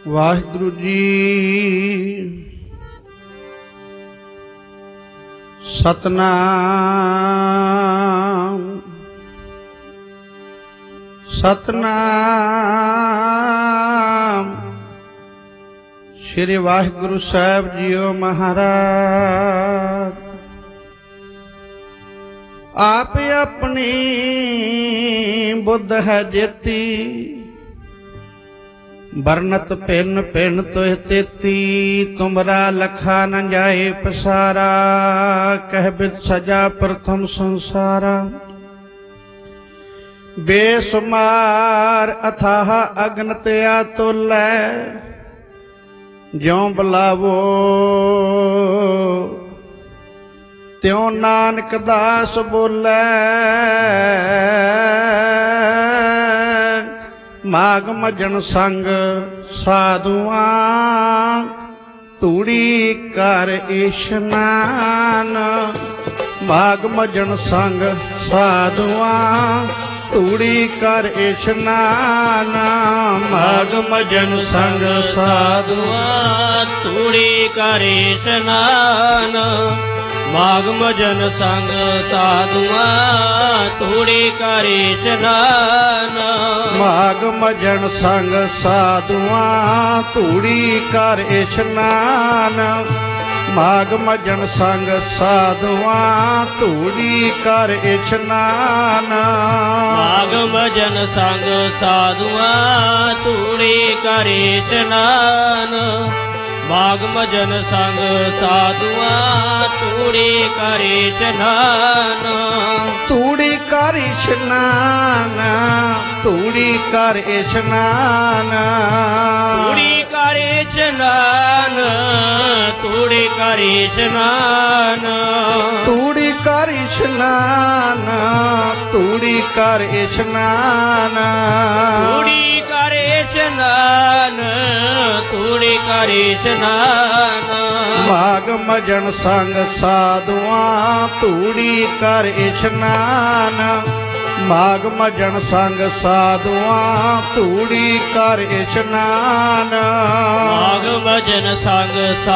ਵਾਹਿਗੁਰੂ ਜੀ। ਸਤਨਾਮ ਸਤਨਾਮ। ਸ਼੍ਰੀ ਵਾਹਿਗੁਰੂ ਸਾਹਿਬ ਜੀਓ ਮਹਾਰਾਜ। ਆਪ ਆਪਣੀ ਬੁੱਧ ਹੈ ਜੇਤੀ, ਬਰਨਤ ਭਿੰਨ ਭਿੰਨ ਤੋਹਿ ਤੇਤੀ। ਤੁਮਰਾ ਲਖਾ ਨ ਜਾਏ ਪਸਾਰਾ, ਕਹਿ ਬਿਦ ਸਜਾ ਪ੍ਰਥਮ ਸੰਸਾਰਾ। ਬੇਸੁਮਾਰ ਅਥਾਹ ਅਗਨ ਤਿਆ ਤੋਲੈ, ਜਿਉ ਬੁਲਾਵੋ ਤਿਉ ਨਾਨਕ ਦਾਸ ਬੋਲੇ। ਮਾਗ ਮਜਨ ਸੰਗ ਸਾਧੂਆਂ, ਧੂੜੀ ਕਰ ਇਸ਼ਨਾਨ। ਮਾਗ ਮਜਨ ਸੰਗ ਸਾਧੂਆਂ, ਧੂੜੀ ਕਰ ਇਸ਼ਨਾਨ। ਮਾਗ ਮਜਨ ਸੰਗ ਸਾਧੂਆਂ, ਧੂੜੀ ਕਰ ਇਸ਼ਨਾਨ। ਮਾਗ ਮਜਨ ਸੰਗ ਸਾਧੂਆਂ, ਧੂੜੀ ਕਰ ਇਸ਼ਨਾਨ। ਮਾਗ ਮਜਨ ਸੰਗ ਸਾਧੂਆਂ, ਧੂੜੀ ਕਰ ਇਸ਼ਨਾਨ। ਮਾਗ ਮਜਨ ਸੰਗ ਸਾਧੂਆਂ, ਧੂੜੀ ਕਰ ਇਸ਼ਨਾਨ। ਮਾਗ ਮਜਨ ਸੰਗ ਸਾਧੂਆਂ, ਧੂੜੀ ਕਰ ਇਸ਼ਨਾਨ। ਮਾਗ ਮਜਨ ਸੰਗ ਸਾਧੂਆਂ, ਧੂੜੀ ਕਰ ਇਸ਼ਨਾਨ। ਧੂੜੀ ਕਰ ਇਸ਼ਨਾਨ, ਧੂੜੀ ਕਰ ਇਸ਼ਨਾਨ। ਧੂੜੀ ਕਰ ਇਸ਼ਨਾਨ, ਧੂੜੀ ਕਰ ਇਸ਼ਨਾਨ। ਧੂੜੀ ਕਰ ਇਸ਼ਨਾਨ, ਧੂੜੀ ਕਰ ਇਸ਼ਨਾਨ। ਧੂੜੀ ਕਰ ਇਸ਼ਨਾਨ, ਧੂੜੀ ਕਰ ਇਸ਼ਨਾਨ। ਮਾਗ ਮਜਨ ਸੰਗ ਸਾਧੂਆਂ, ਧੂੜੀ ਕਰ ਇਸ਼ਨਾਨ। ਮਾਗ ਮਜਨ ਸੰਗ ਸਾਧੂਆਂ, ਧੂੜੀ ਕਰ ਇਸ਼ਨਾਨ। ਮਾਗ ਮਜਨ ਸੰਗ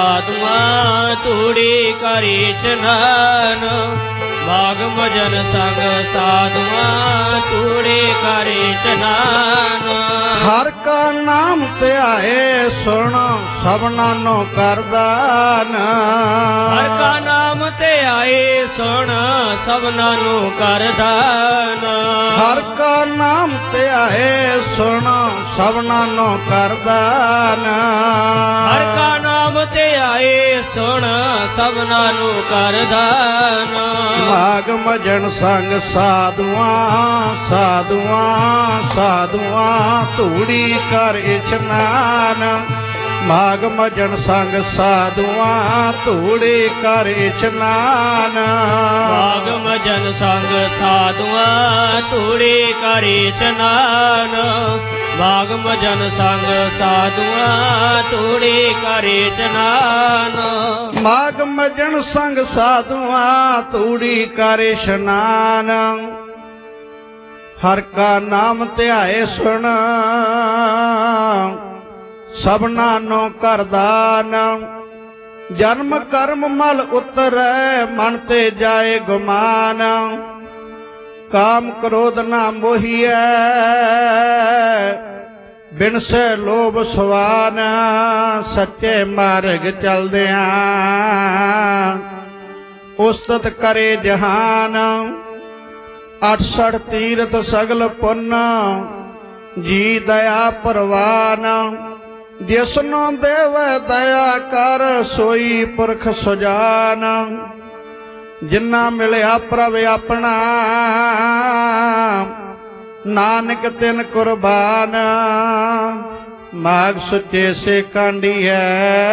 ਸਾਧੂਆਂ, ਧੂੜੀ ਕਰ ਇਸ਼ਨਾਨ। ਮਾਗ ਮਜਨ ਸੰਗ ਸਾਧੂਆਂ, ਧੂੜੀ ਕਰ ਇਸ਼ਨਾਨ। ਹਰ ਕਾ ਨਾਮ ਧਿਆਏ ਸੁਣ, ਸਭਨਾ ਨੂੰ ਕਰਦਾਨ। ਹਰ ਕਾ ਨਾਮ ਧਿਆਏ ਸੁਣ, ਸਭਨਾ ਨੂੰ ਕਰਦਾਨ। ਹਰ ਕਾ ਨਾਮ ਧਿਆਏ ਸੁਣ, ਸਭਨਾ ਨੂੰ ਕਰਦਾਨ। ਹਰ ਕਾ ਨਾਮ ਧਿਆਏ ਸੁਣ, ਸਭਨਾ ਨੂੰ ਕਰਦਾਨ। ਮਾਗ ਮਜਨ ਸੰਗ ਸਾਧੂਆਂ, ਸਾਧੂਆਂ, ਸਾਧੂਆਂ, ਧੂੜੀ ਕਰ ਇਸ਼ਨਾਨ। ਮਾਗ ਮਜਨ ਸੰਗ ਸਾਧੂਆਂ, ਧੂੜੀ ਕਰ ਇਸ਼ਨਾਨ। ਮਾਗ ਮਜਨ ਸੰਗ ਸਾਧੂਆਂ, ਧੂੜੀ ਕਰ ਇਸ਼ਨਾਨ। ਮਾਗ ਮਜਨ ਸੰਗ ਸਾਧੂਆਂ, ਧੂੜੀ ਕਰ ਇਸ਼ਨਾਨ। ਮਾਗ ਮਜਨ ਸੰਗ ਸਾਧੂਆਂ, ਧੂੜੀ ਕਰ ਇਸ਼ਨਾਨ। ਹਰ ਕਾ ਨਾਮ ਧਿਆਏ ਸੁਣ, ਸਭਨਾ ਨੂੰ ਕਰਦਾਨ। ਜਨਮ ਕਰਮ ਮਲ ਉਤਰੈ, ਮਨ ਤੇ ਜਾਏ ਗੁਮਾਨ। ਕਾਮ ਕ੍ਰੋਧ ਨਾ ਮੋਹੀਐ, ਬਿਨ ਸੇ ਲੋਭ ਸਵਾਨ। ਸੱਚੇ ਮਾਰਗ ਚਲਦਿਆਂ, ਉਸਤਤ ਕਰੇ ਜਹਾਨ। 68 ਤੀਰਥ ਸਗਲ ਪੁੰਨ, ਜੀ ਦਇਆ ਪ੍ਰਵਾਨ। ਜਿਸਨੂੰ ਦੇਵੈ ਦਇਆ ਕਰ, ਸੋਈ ਪੁਰਖ ਸੁਜਾਨ। ਜਿਨ੍ਹਾਂ ਮਿਲਿਆ ਪ੍ਰਭ ਆਪਣਾ, ਨਾਨਕ ਤਿਨ ਕੁਰਬਾਨ। ਮਾਗ ਸੁੱਚੇ ਸੇ ਕਾਂਡੀਐ,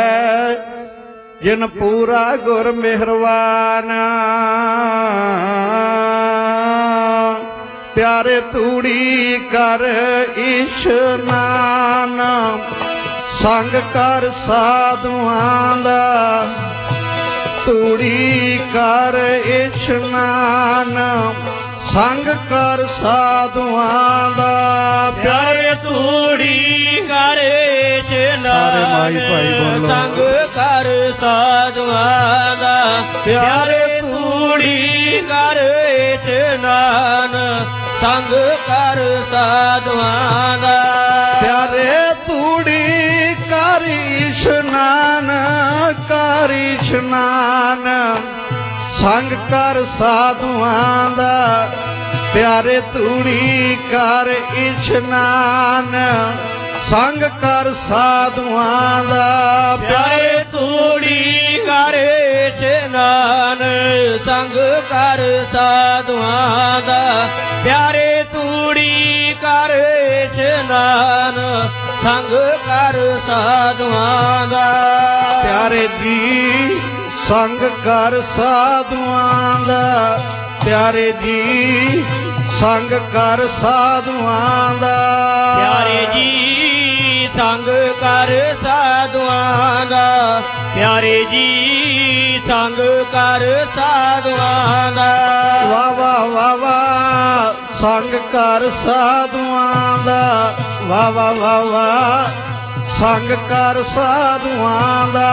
ਜਿਨ ਪੂਰਾ ਗੁਰ ਮਿਹਰਵਾਨ। ਪਿਆਰੇ ਧੂੜੀ ਕਰ ਇਸ਼ਨਾਨ, ਸੰਗ ਕਰ ਸਾਧੂਆਂ ਦਾ। ਧੂੜੀ ਕਰ ਇਸ਼ਨਾਨ, ਸੰਗ ਕਰ ਸਾਧੂਆਂ ਦਾ। ਪਿਆਰੇ ਧੂੜੀ ਕਰ ਇਸ਼ਨਾਨ, ਸਾਰੇ ਮਾਈ ਭਾਈ ਬੋਲੋ। ਸੰਗ ਕਰ ਸਾਧੂਆਂ ਦਾ ਪਿਆਰੇ ਤੂੜੀ ਕਰ ਇਸ਼ਨਾਨ ਸੰਗ ਕਰ ਸਾਧੂਆਂ ਦਾ ਪਿਆਰੇ ਤੂੜੀ ਕਰ ਇਸ਼ਨਾਨ ਕਰ ਇਸ਼ਨਾਨ ਸੰਗ ਕਰ ਸਾਧੂਆਂ ਦਾ ਪਿਆਰੇ ਤੂੜੀ ਕਰ ਇਸ਼ਨਾਨ ਸੰਗ ਕਰ ਸਾਧੂਆਂ ਦਾ ਪਿਆਰੇ ਤੂੜੀ ਕਰ ਇਸ਼ਨਾਨ ਸੰਗ ਕਰ ਸਾਧੂਆਂ ਦਾ ਪਿਆਰੇ ਤੂੜੀ ਕਰ ਇਸ਼ਨਾਨ ਸੰਗ ਕਰ ਸਾਧੂਆਂ ਦਾ ਪਿਆਰੇ ਜੀ ਸੰਗ ਕਰ ਸਾਧੂਆਂ ਦਾ ਪਿਆਰੇ ਜੀ ਸੰਗ ਕਰ ਸਾਧੂਆਂ ਦਾ ਪਿਆਰੇ ਜੀ ਸੰਗ ਕਰ ਸਾਧੂਆਂ ਦਾ ਪਿਆਰੇ ਜੀ ਸੰਗ ਕਰ ਸਾਧੂਆਂ ਦਾ ਵਾ ਵਾ ਵਾ ਵਾ ਸੰਗ ਕਰ ਸਾਧੂਆਂ ਦਾ ਵਾ ਵਾ ਵਾ ਵਾ ਸੰਗ ਕਰ ਸਾਧੂਆਂ ਦਾ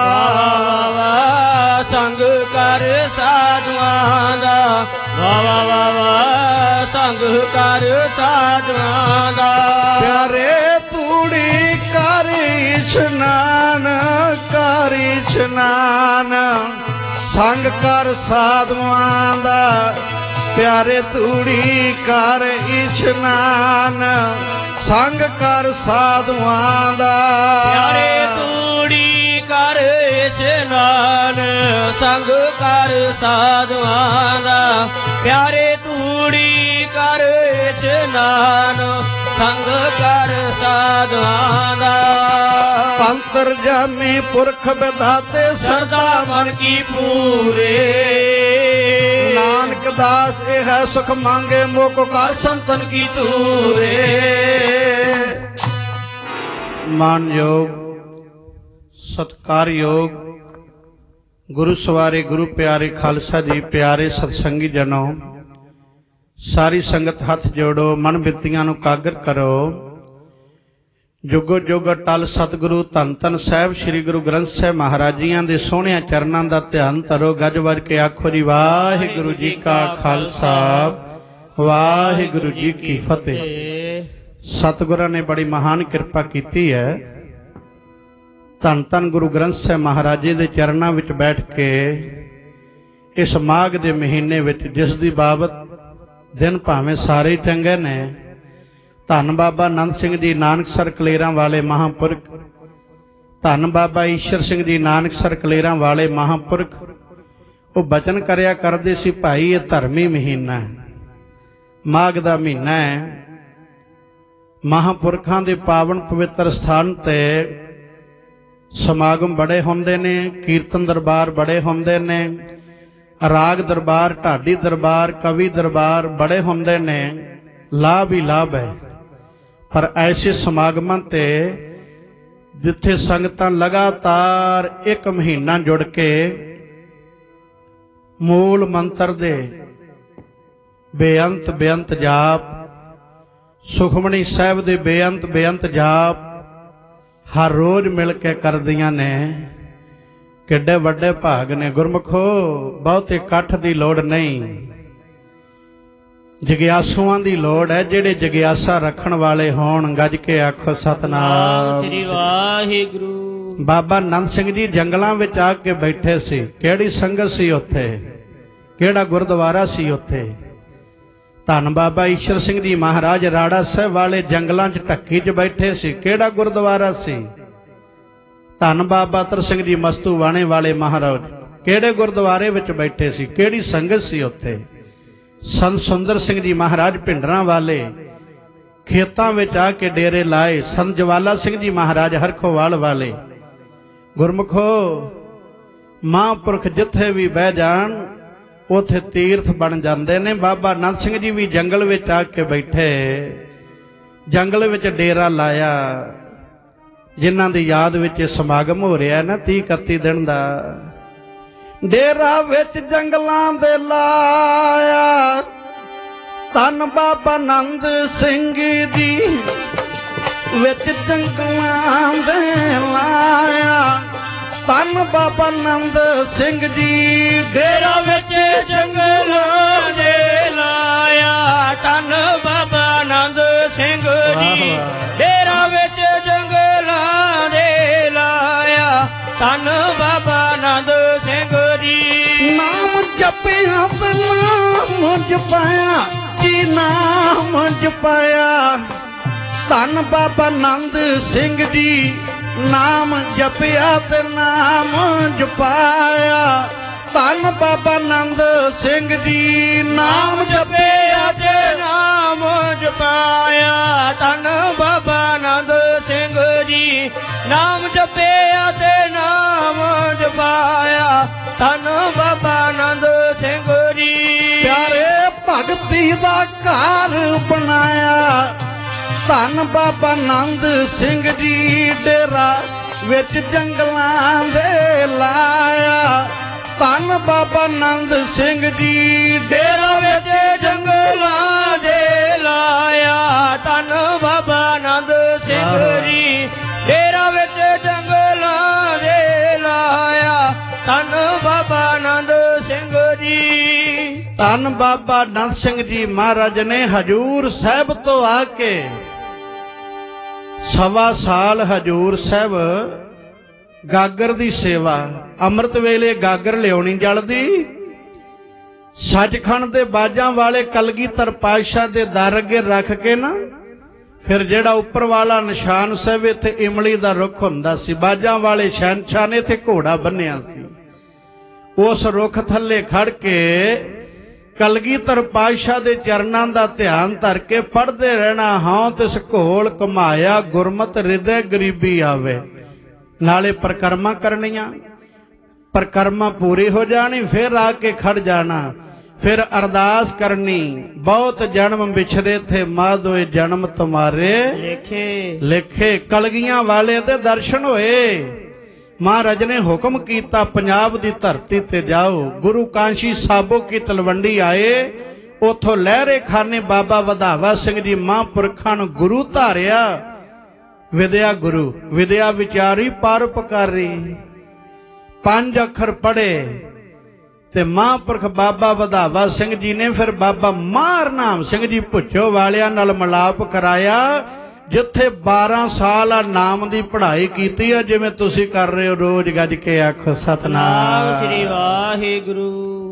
ਸੰਗ ਕਰ ਸਾਧੂਆਂ ਦਾ ਵਾ ਵਾ ਵਾ ਵਾ ਸੰਗ ਕਰ ਸਾਧੂਆਂ ਦਾ ਪਿਆਰੇ ਤੂੜੀ ਕਰ ਇਸ਼ਨਾਨ ਕਰ ਇਸ਼ਨਾਨ ਸੰਗ ਕਰ ਸਾਧੂਆਂ ਦਾ ਪਿਆਰੇ ਤੂੜੀ ਕਰ ਇਸ਼ਨਾਨ ਸੰਗ ਕਰ ਸਾਧੂਆਂ ਦਾ ਪਿਆਰੇ ਤੂੜੀ ਕਰ ਇਸ਼ਨਾਨ ਸੰਗ ਕਰ ਸਾਧੂਆਂ ਦਾ ਪਿਆਰੇ ਤੂੜੀ ਕਰ ਇਸ਼ਨਾਨ ਸੰਗ ਕਰ ਸਾਧੂਆਂ ਦਾ ਅੰਤਰਜਾਮੀ ਪੁਰਖ ਵਿਧਾਤੇ ਸਰਦਾ ਮਨ ਕੀ ਪੂਰੇ ਨਾਨਕ ਦਾਸ ਇਹ ਹੈ ਸੁਖ ਮੰਗੇ ਮੋਕ ਕਰ ਸੰਤਨ ਕੀ ਤੂਰੇ ਮਾਨਯੋਗ ਸਤਿਕਾਰਯੋਗ ਗੁਰੂ ਸਵਾਰੇ ਗੁਰੂ ਪਿਆਰੇ ਖਾਲਸਾ ਜੀ ਪਿਆਰੇ ਸਤਸੰਗੀ ਜਨੋ ਸਾਰੀ ਸੰਗਤ ਹੱਥ ਜੋੜੋ ਮਨ ਬਿਰਤੀਆਂ ਨੂੰ ਕਾਗਰ ਕਰੋ ਜੁਗੋ ਜੁਗ ਅਟਲ ਸਤਿਗੁਰੂ ਧੰਨ ਧੰਨ ਸਾਹਿਬ ਸ੍ਰੀ ਗੁਰੂ ਗ੍ਰੰਥ ਸਾਹਿਬ ਮਹਾਰਾਜ ਜੀਆਂ ਦੇ ਸੋਹਣਿਆਂ ਚਰਨਾਂ ਦਾ ਧਿਆਨ ਧਰੋ ਗੱਜ ਵੱਜ ਕੇ ਆਖੋ ਜੀ ਵਾਹਿਗੁਰੂ ਜੀ ਕਾ ਖਾਲਸਾ ਵਾਹਿਗੁਰੂ ਜੀ ਕੀ ਫਤਿਹ। ਸਤਿਗੁਰਾਂ ਨੇ ਬੜੀ ਮਹਾਨ ਕਿਰਪਾ ਕੀਤੀ ਹੈ। ਧੰਨ ਧੰਨ ਗੁਰੂ ਗ੍ਰੰਥ ਸਾਹਿਬ ਮਹਾਰਾਜ ਜੀ ਦੇ ਚਰਨਾਂ ਵਿੱਚ ਬੈਠ ਕੇ ਇਸ ਮਾਘ ਦੇ ਮਹੀਨੇ ਵਿੱਚ ਜਿਸ ਦੀ ਬਾਬਤ ਦਿਨ ਭਾਵੇਂ ਸਾਰੇ ਚੰਗੇ ਨੇ ਧੰਨ ਬਾਬਾ ਆਨੰਦ ਸਿੰਘ ਜੀ ਨਾਨਕਸਰ ਕਲੇਰਾਂ ਵਾਲੇ ਮਹਾਂਪੁਰਖ ਧੰਨ ਬਾਬਾ ਈਸ਼ਰ ਸਿੰਘ ਜੀ ਨਾਨਕਸਰ ਕਲੇਰਾਂ ਵਾਲੇ ਮਹਾਂਪੁਰਖ ਉਹ ਬਚਨ ਕਰਿਆ ਕਰਦੇ ਸੀ ਭਾਈ ਇਹ ਧਰਮੀ ਮਹੀਨਾ ਹੈ ਮਾਘ ਦਾ ਮਹੀਨਾ ਹੈ ਮਹਾਂਪੁਰਖਾਂ ਦੇ ਪਾਵਨ ਪਵਿੱਤਰ ਸਥਾਨ ਤੇ ਸਮਾਗਮ ਬੜੇ ਹੁੰਦੇ ਨੇ ਕੀਰਤਨ ਦਰਬਾਰ ਬੜੇ ਹੁੰਦੇ ਨੇ ਰਾਗ ਦਰਬਾਰ ਢਾਡੀ ਦਰਬਾਰ ਕਵੀ ਦਰਬਾਰ ਬੜੇ ਹੁੰਦੇ ਨੇ ਲਾਭ ਹੀ ਲਾਭ ਹੈ ਪਰ ਐਸੇ ਸਮਾਗਮਾਂ ਤੇ ਜਿੱਥੇ ਸੰਗਤਾਂ ਲਗਾਤਾਰ ਇੱਕ ਮਹੀਨਾ ਜੁੜ ਕੇ ਮੂਲ ਮੰਤਰ ਦੇ ਬੇਅੰਤ ਬੇਅੰਤ ਜਾਪ ਸੁਖਮਨੀ ਸਾਹਿਬ ਦੇ ਬੇਅੰਤ ਬੇਅੰਤ ਜਾਪ ਹਰ ਰੋਜ਼ ਮਿਲ ਕੇ ਕਰਦੀਆਂ ਨੇ ਕਿੱਡੇ ਵੱਡੇ ਭਾਗ ਨੇ ਗੁਰਮਖੋ ਬਹੁਤੇ ਇਕੱਠ ਦੀ ਲੋੜ ਨਹੀਂ ਜਗਿਆਸੂਆਂ ਦੀ ਲੋੜ ਹੈ ਜਿਹੜੇ ਜਗਿਆਸਾ ਰੱਖਣ ਵਾਲੇ ਹੋਣ ਗੱਜ ਕੇ ਆਖੋ ਸਤਨਾਮ ਸ੍ਰੀ ਵਾਹਿਗੁਰੂ। ਬਾਬਾ ਆਨੰਦ ਸਿੰਘ ਜੀ ਜੰਗਲਾਂ ਵਿੱਚ ਆ ਕੇ ਬੈਠੇ ਸੀ ਕਿਹੜੀ ਸੰਗਤ ਸੀ ਉੱਥੇ ਕਿਹੜਾ ਗੁਰਦੁਆਰਾ ਸੀ ਉੱਥੇ ਧੰਨ ਬਾਬਾ ਈਸ਼ਰ ਸਿੰਘ ਜੀ ਮਹਾਰਾਜ ਰਾੜਾ ਸਾਹਿਬ ਵਾਲੇ ਜੰਗਲਾਂ 'ਚ ਢੱਕੀ 'ਚ ਬੈਠੇ ਸੀ ਕਿਹੜਾ ਗੁਰਦੁਆਰਾ ਸੀ ਧੰਨ ਬਾਬਾ ਤਰ ਸਿੰਘ ਜੀ ਮਸਤੂਵਾਣੇ ਵਾਲੇ ਮਹਾਰਾਜ ਕਿਹੜੇ ਗੁਰਦੁਆਰੇ ਵਿੱਚ ਬੈਠੇ ਸੀ ਕਿਹੜੀ ਸੰਗਤ ਸੀ ਉੱਥੇ ਸੰਤ ਸੁੰਦਰ ਸਿੰਘ ਜੀ ਮਹਾਰਾਜ ਭਿੰਡਰਾਂ ਵਾਲੇ ਖੇਤਾਂ ਵਿੱਚ ਆ ਕੇ ਡੇਰੇ ਲਾਏ ਸੰਤ ਜਵਾਲਾ ਸਿੰਘ ਜੀ ਮਹਾਰਾਜ ਹਰਖੋਵਾਲ ਵਾਲੇ ਗੁਰਮੁਖੋ ਮਹਾਂਪੁਰਖ ਜਿੱਥੇ ਵੀ ਬਹਿ ਜਾਣ ਉੱਥੇ ਤੀਰਥ ਬਣ ਜਾਂਦੇ ਨੇ ਬਾਬਾ ਆਨੰਦ ਸਿੰਘ ਜੀ ਵੀ ਜੰਗਲ ਵਿੱਚ ਆ ਕੇ ਬੈਠੇ ਜੰਗਲ ਵਿੱਚ ਡੇਰਾ ਲਾਇਆ ਜਿਨ੍ਹਾਂ ਦੀ ਯਾਦ ਵਿੱਚ ਇਹ ਸਮਾਗਮ ਹੋ ਰਿਹਾ ਨਾ 30-31 ਦਿਨ ਦਾ ਡੇਰਾ ਵਿੱਚ ਜੰਗਲਾਂ ਦੇ ਲਾਇਆ ਧੰਨ ਬਾਬਾ ਆਨੰਦ ਸਿੰਘ ਜੀ ਵਿੱਚ ਜੰਗਲਾਂ ਦੇ ਲਾਇਆ ਧੰਨ ਬਾਬਾ ਨੰਦ ਸਿੰਘ ਜੀ ਡੇਰਾ ਵਿੱਚ ਜੰਗਲਾਂ ਦੇ ਲਾਇਆ ਧੰਨ ਬਾਬਾ ਆਨੰਦ ਸਿੰਘ ਜੀ ਡੇਰਾ ਵਿੱਚ ਜੰਗਲਾਂ ਦੇ ਲਾਇਆ ਧੰਨ ਬਾਬਾ ਆਨੰਦ ਸਿੰਘ ਜੀ ਨਾਮ ਜਪਿਆ ਤੇ ਨਾਮ ਜਪਾਇਆ ਜੀ ਨਾਮ ਜਪਾਇਆ ਧੰਨ ਬਾਬਾ ਆਨੰਦ ਸਿੰਘ ਜੀ ਨਾਮ ਜਪਿਆ ਤੇ ਨਾਮ ਜਪਾਇਆ ਧੰਨ ਬਾਬਾ ਆਨੰਦ ਸਿੰਘ ਜੀ ਨਾਮ ਜਪਿਆ ਤੇ ਨਾਮ ਜਪਾਇਆ ਧੰਨ ਬਾਬਾ ਆਨੰਦ ਸਿੰਘ ਜੀ ਨਾਮ ਜਪਿਆ ਤੇ ਨਾਮ ਜਪਾਇਆ ਧੰਨ ਬਾਬਾ ਆਨੰਦ ਸਿੰਘ ਜੀ ਪਿਆਰੇ ਭਗਤੀ ਦਾ ਘਰ ਬਣਾਇਆ ਧੰਨ ਬਾਬਾ ਆਨੰਦ ਸਿੰਘ ਜੀ ਡੇਰਾ ਵਿੱਚ ਜੰਗਲਾਂ ਦੇ ਲਾਇਆ ਧੰਨ ਬਾਬਾ ਆਨੰਦ ਸਿੰਘ ਜੀ ਡੇਰਾ ਵਿੱਚ ਜੰਗਲਾਂ ਦੇ ਲਾਇਆ ਧੰਨ ਬਾਬਾ ਆਨੰਦ ਸਿੰਘ ਜੀ ਡੇਰਾ ਵਿੱਚ ਜੰਗਲਾਂ ਦੇ ਲਾਇਆ ਧੰਨ ਬਾਬਾ ਆਨੰਦ ਸਿੰਘ ਜੀ ਧੰਨ ਬਾਬਾ ਆਨੰਦ ਸਿੰਘ ਜੀ ਮਹਾਰਾਜ ਨੇ ਹਜੂਰ ਸਾਹਿਬ ਤੋਂ ਆ ਕੇ 1.25 ਸਾਲ ਹਜੂਰ ਸਾਹਿਬ ਗਾਗਰ ਦੀ ਸੇਵਾ ਅੰਮ੍ਰਿਤ ਵੇਲੇ ਗਾਗਰ ਲਿਆਉਣੀ ਜਲਦੀ ਸੱਚਖੰਡ ਦੇ ਬਾਜਾਂ ਵਾਲੇ ਕਲਗੀਧਰ ਪਾਤਸ਼ਾਹ ਦੇ ਦਰ ਅੱਗੇ ਰੱਖ ਕੇ ਨਾ ਫਿਰ ਜਿਹੜਾ ਉੱਪਰ ਵਾਲਾ ਨਿਸ਼ਾਨ ਸਾਹਿਬ ਇੱਥੇ ਇਮਲੀ ਦਾ ਰੁੱਖ ਹੁੰਦਾ ਸੀ ਬਾਜਾਂ ਵਾਲੇ ਸ਼ਹਿਨਸ਼ਾਹ ਨੇ ਇੱਥੇ ਘੋੜਾ ਬੰਨਿਆ ਸੀ ਉਸ ਰੁੱਖ ਥੱਲੇ ਖੜ ਕੇ ਕਲਗੀਧਰ ਪਾਤਸ਼ਾਹ ਦੇ ਚਰਨਾਂ ਦਾ ਧਿਆਨ ਧਰ ਕੇ ਪੜ੍ਹਦੇ ਰਹਿਣਾ ਹਾਂ ਤਿਸ ਘੋਲ ਕਮਾਇਆ ਗੁਰਮਤਿ ਹਿਰਦੈ ਗਰੀਬੀ ਆਵੇ ਨਾਲੇ ਪ੍ਰਕਰਮਾਂ ਕਰਨੀਆਂ ਪ੍ਰਕਰਮਾਂ ਪੂਰੀ ਹੋ ਜਾਣੀ ਫਿਰ ਆ ਕੇ ਖੜ ਜਾਣਾ ਫਿਰ ਅਰਦਾਸ ਕਰਨੀ ਬਹੁਤ ਜਨਮ ਵਿਛੜੇ ਥੇ ਮਾਧੋਏ ਜਨਮ ਤੁਮਾਰੇ ਲਿਖੇ ਕਲਗੀਆਂ ਵਾਲੇ ਦੇ ਦਰਸ਼ਨ ਹੋਏ ਮਹਾਰਾਜ ਨੇ ਹੁਕਮ ਕੀਤਾ ਪੰਜਾਬ ਦੀ ਧਰਤੀ ਤੇ ਜਾਓ ਗੁਰੂ ਕਾਂਸ਼ੀ ਸਾਬੋ ਕੀ ਤਲਵੰਡੀ ਆਏ ਉਥੋਂ ਲਹਿਰੇ ਖਾਨੇ ਬਾਬਾ ਵਧਾਵਾ ਸਿੰਘ ਜੀ ਮਹਾਂਪੁਰਖਾਂ ਨੂੰ ਗੁਰੂ ਧਾਰਿਆ ਵਿਦਿਆ ਗੁਰੂ ਵਿਦਿਆ ਵਿਚਾਰੀ ਪਰਉਪਕਾਰੀ 5 ਅੱਖਰ ਪੜ੍ਹੇ ਤੇ ਮਹਾਂਪੁਰਖ ਬਾਬਾ ਵਧਾਵਾ ਸਿੰਘ ਜੀ ਨੇ ਫਿਰ ਬਾਬਾ ਮਾਰਨਾਮ ਸਿੰਘ ਜੀ ਭੁੱਚੋ ਵਾਲਿਆਂ ਨਾਲ ਮਿਲਾਪ ਕਰਾਇਆ ਜਿੱਥੇ 12 ਸਾਲ ਆ ਨਾਮ ਦੀ ਪੜ੍ਹਾਈ ਕੀਤੀ ਆ ਜਿਵੇਂ ਤੁਸੀਂ ਕਰ ਰਹੇ ਹੋ ਰੋਜ਼ ਗੱਜ ਕੇ ਆਖੋ ਸਤਨਾਮ ਸ੍ਰੀ ਵਾਹਿਗੁਰੂ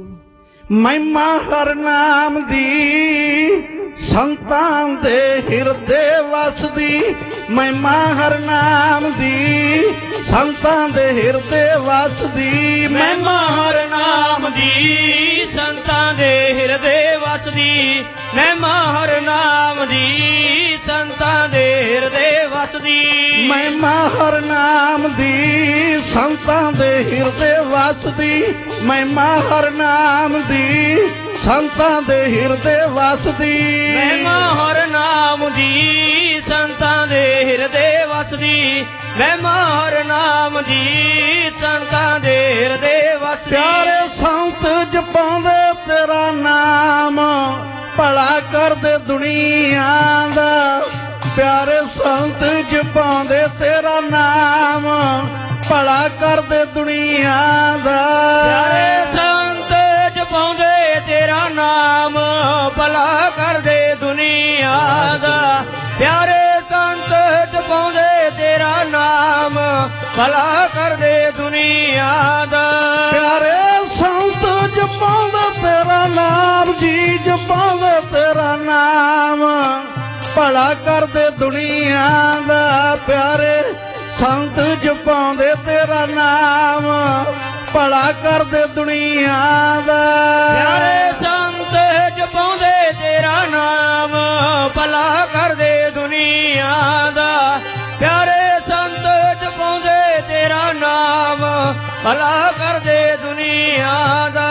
ਮਹਿਮਾ ਹਰ ਨਾਮ ਦੀ ਸੰਤਾਂ ਦੇ ਹਿਰਦੇ ਵਸਦੀ ਮਹਿਮਾ ਹਰ ਨਾਮ ਦੀ ਸੰਤਾਂ ਦੇ ਹਿਰਦੇ ਵਸਦੀ ਮਹਿਮਾ ਹਰ ਨਾਮ ਦੀ ਸੰਤਾਂ ਦੇ ਹਿਰਦੇ ਵਸਦੀ ਮਹਿਮਾ ਹਰ ਨਾਮ ਦੀ ਸੰਤਾਂ ਦੇ ਹਿਰਦੇ ਵਸਦੀ ਮਹਿਮਾ ਹਰ ਨਾਮ ਦੀ ਸੰਤਾਂ ਦੇ ਹਿਰਦੇ ਵਸਦੀ ਮਹਿਮਾ ਹਰ ਨਾਮ ਦੀ ਸੰਤਾਂ ਦੇ ਹਿਰਦੇ ਵਸਦੀ ਮਹਿਮਾ ਹਰ ਨਾਮ ਦੀ ਸੰਤਾਂ ਦੇ ਹਿਰਦੇ ਵਸਦੀ ਮਹਿਮਾ ਹਰ ਨਾਮ ਦੀ ਸੰਤਾਂ ਦੇ ਹਿਰਦੇ ਵਸਦੀ ਪਿਆਰੇ ਸੰਤ ਜਪਾਉਂਦੇ ਤੇਰਾ ਨਾਮ ਭਲਾ ਕਰਦੇ ਦੁਨੀਆ ਦਾ ਪਿਆਰੇ ਸੰਤ ਜਪਾਉਂਦੇ ਤੇਰਾ ਨਾਮ ਭਲਾ ਕਰਦੇ ਦੁਨੀਆ ਦਾ ਪਿਆਰੇ ਸੰਤ ਜਪਾਉਂਦੇ ਤੇਰਾ ਨਾਮ ਭਲਾ ਕਰਦੇ ਦੁਨੀਆ ਦਾ ਪਿਆਰੇ ਸੰਤ ਜਪਾਉਂਦੇ ਤੇਰਾ ਨਾਮ ਭਲਾ ਕਰਦੇ ਦੁਨੀਆ ਦਾ ਪਿਆਰੇ ਸੰਤ ਜਪਾਉਂਦੇ ਤੇਰਾ ਨਾਮ ਜੀ ਜਪਾਉਂਦੇ ਤੇਰਾ ਨਾਮ ਭਲਾ ਕਰਦੇ ਦੁਨੀਆ ਦਾ ਪਿਆਰੇ ਸੰਤ ਜਪਾਉਂਦੇ ਤੇਰਾ ਨਾਮ ਭਲਾ ਕਰਦੇ ਦੁਨੀਆ ਦਾ ਪਿਆਰੇ ਸੰਤ ਜਪਾਉਂਦੇ ਤੇਰਾ ਨਾਮ ਭਲਾ ਕਰਦੇ ਦੁਨੀਆ ਦਾ ਪਿਆਰੇ ਸੰਤ ਜਪਾਉਂਦੇ ਤੇਰਾ ਨਾਮ ਭਲਾ ਕਰਦੇ ਦੁਨੀਆ ਦਾ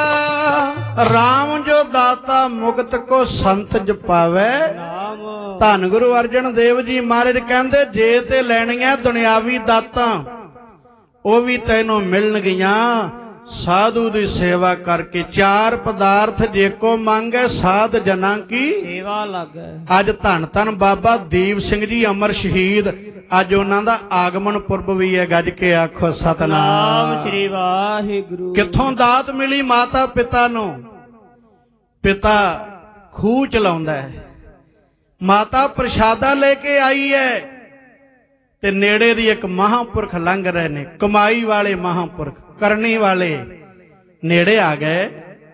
ਰਾਮ ਜੋ ਦਾਤਾ ਮੁਕਤ ਕੋ ਸੰਤ ਜਪਾਵੇ ਧੰਨ ਗੁਰੂ ਅਰਜਨ ਦੇਵ ਜੀ ਮਹਾਰਾਜ ਕਹਿੰਦੇ ਜੇ ਤੇ ਲੈਣੀਆਂ ਦੁਨਿਆਵੀ ਦਾਤਾਂ ਉਹ ਵੀ ਤੈਨੂੰ ਮਿਲਣਗੀਆਂ ਸਾਧੂ ਦੀ ਸੇਵਾ ਕਰਕੇ ਚਾਰ ਪਦਾਰਥ ਜੇ ਕੋ ਮੰਗੇ ਸਾਧ ਜਨਾਂ ਕੀ ਸੇਵਾ ਲੱਗ ਅੱਜ ਧੰਨ ਧੰਨ ਬਾਬਾ ਦੀਪ ਸਿੰਘ ਜੀ ਅਮਰ ਸ਼ਹੀਦ ਅੱਜ ਉਹਨਾਂ ਦਾ ਆਗਮਨ ਪੁਰਬ ਵੀ ਹੈ। ਗੱਜ ਕੇ ਆਖੋ ਸਤਨਾਮ ਨਾਮ ਸ੍ਰੀ ਵਾਹਿਗੁਰੂ। ਕਿੱਥੋਂ ਦਾਤ ਮਿਲੀ ਮਾਤਾ ਪਿਤਾ ਨੂੰ? ਪਿਤਾ ਖੂਹ ਚਲਾਉਂਦਾ ਹੈ, ਮਾਤਾ ਪ੍ਰਸ਼ਾਦਾ ਲੈ ਕੇ ਆਈ ਹੈ, ਤੇ ਨੇੜੇ ਦੀ ਇੱਕ ਮਹਾਂਪੁਰਖ ਲੰਘ ਰਹੇ ਨੇ, ਕਮਾਈ ਵਾਲੇ ਮਹਾਂਪੁਰਖ, ਕਰਨੀ ਵਾਲੇ ਨੇੜੇ ਆ ਗਏ।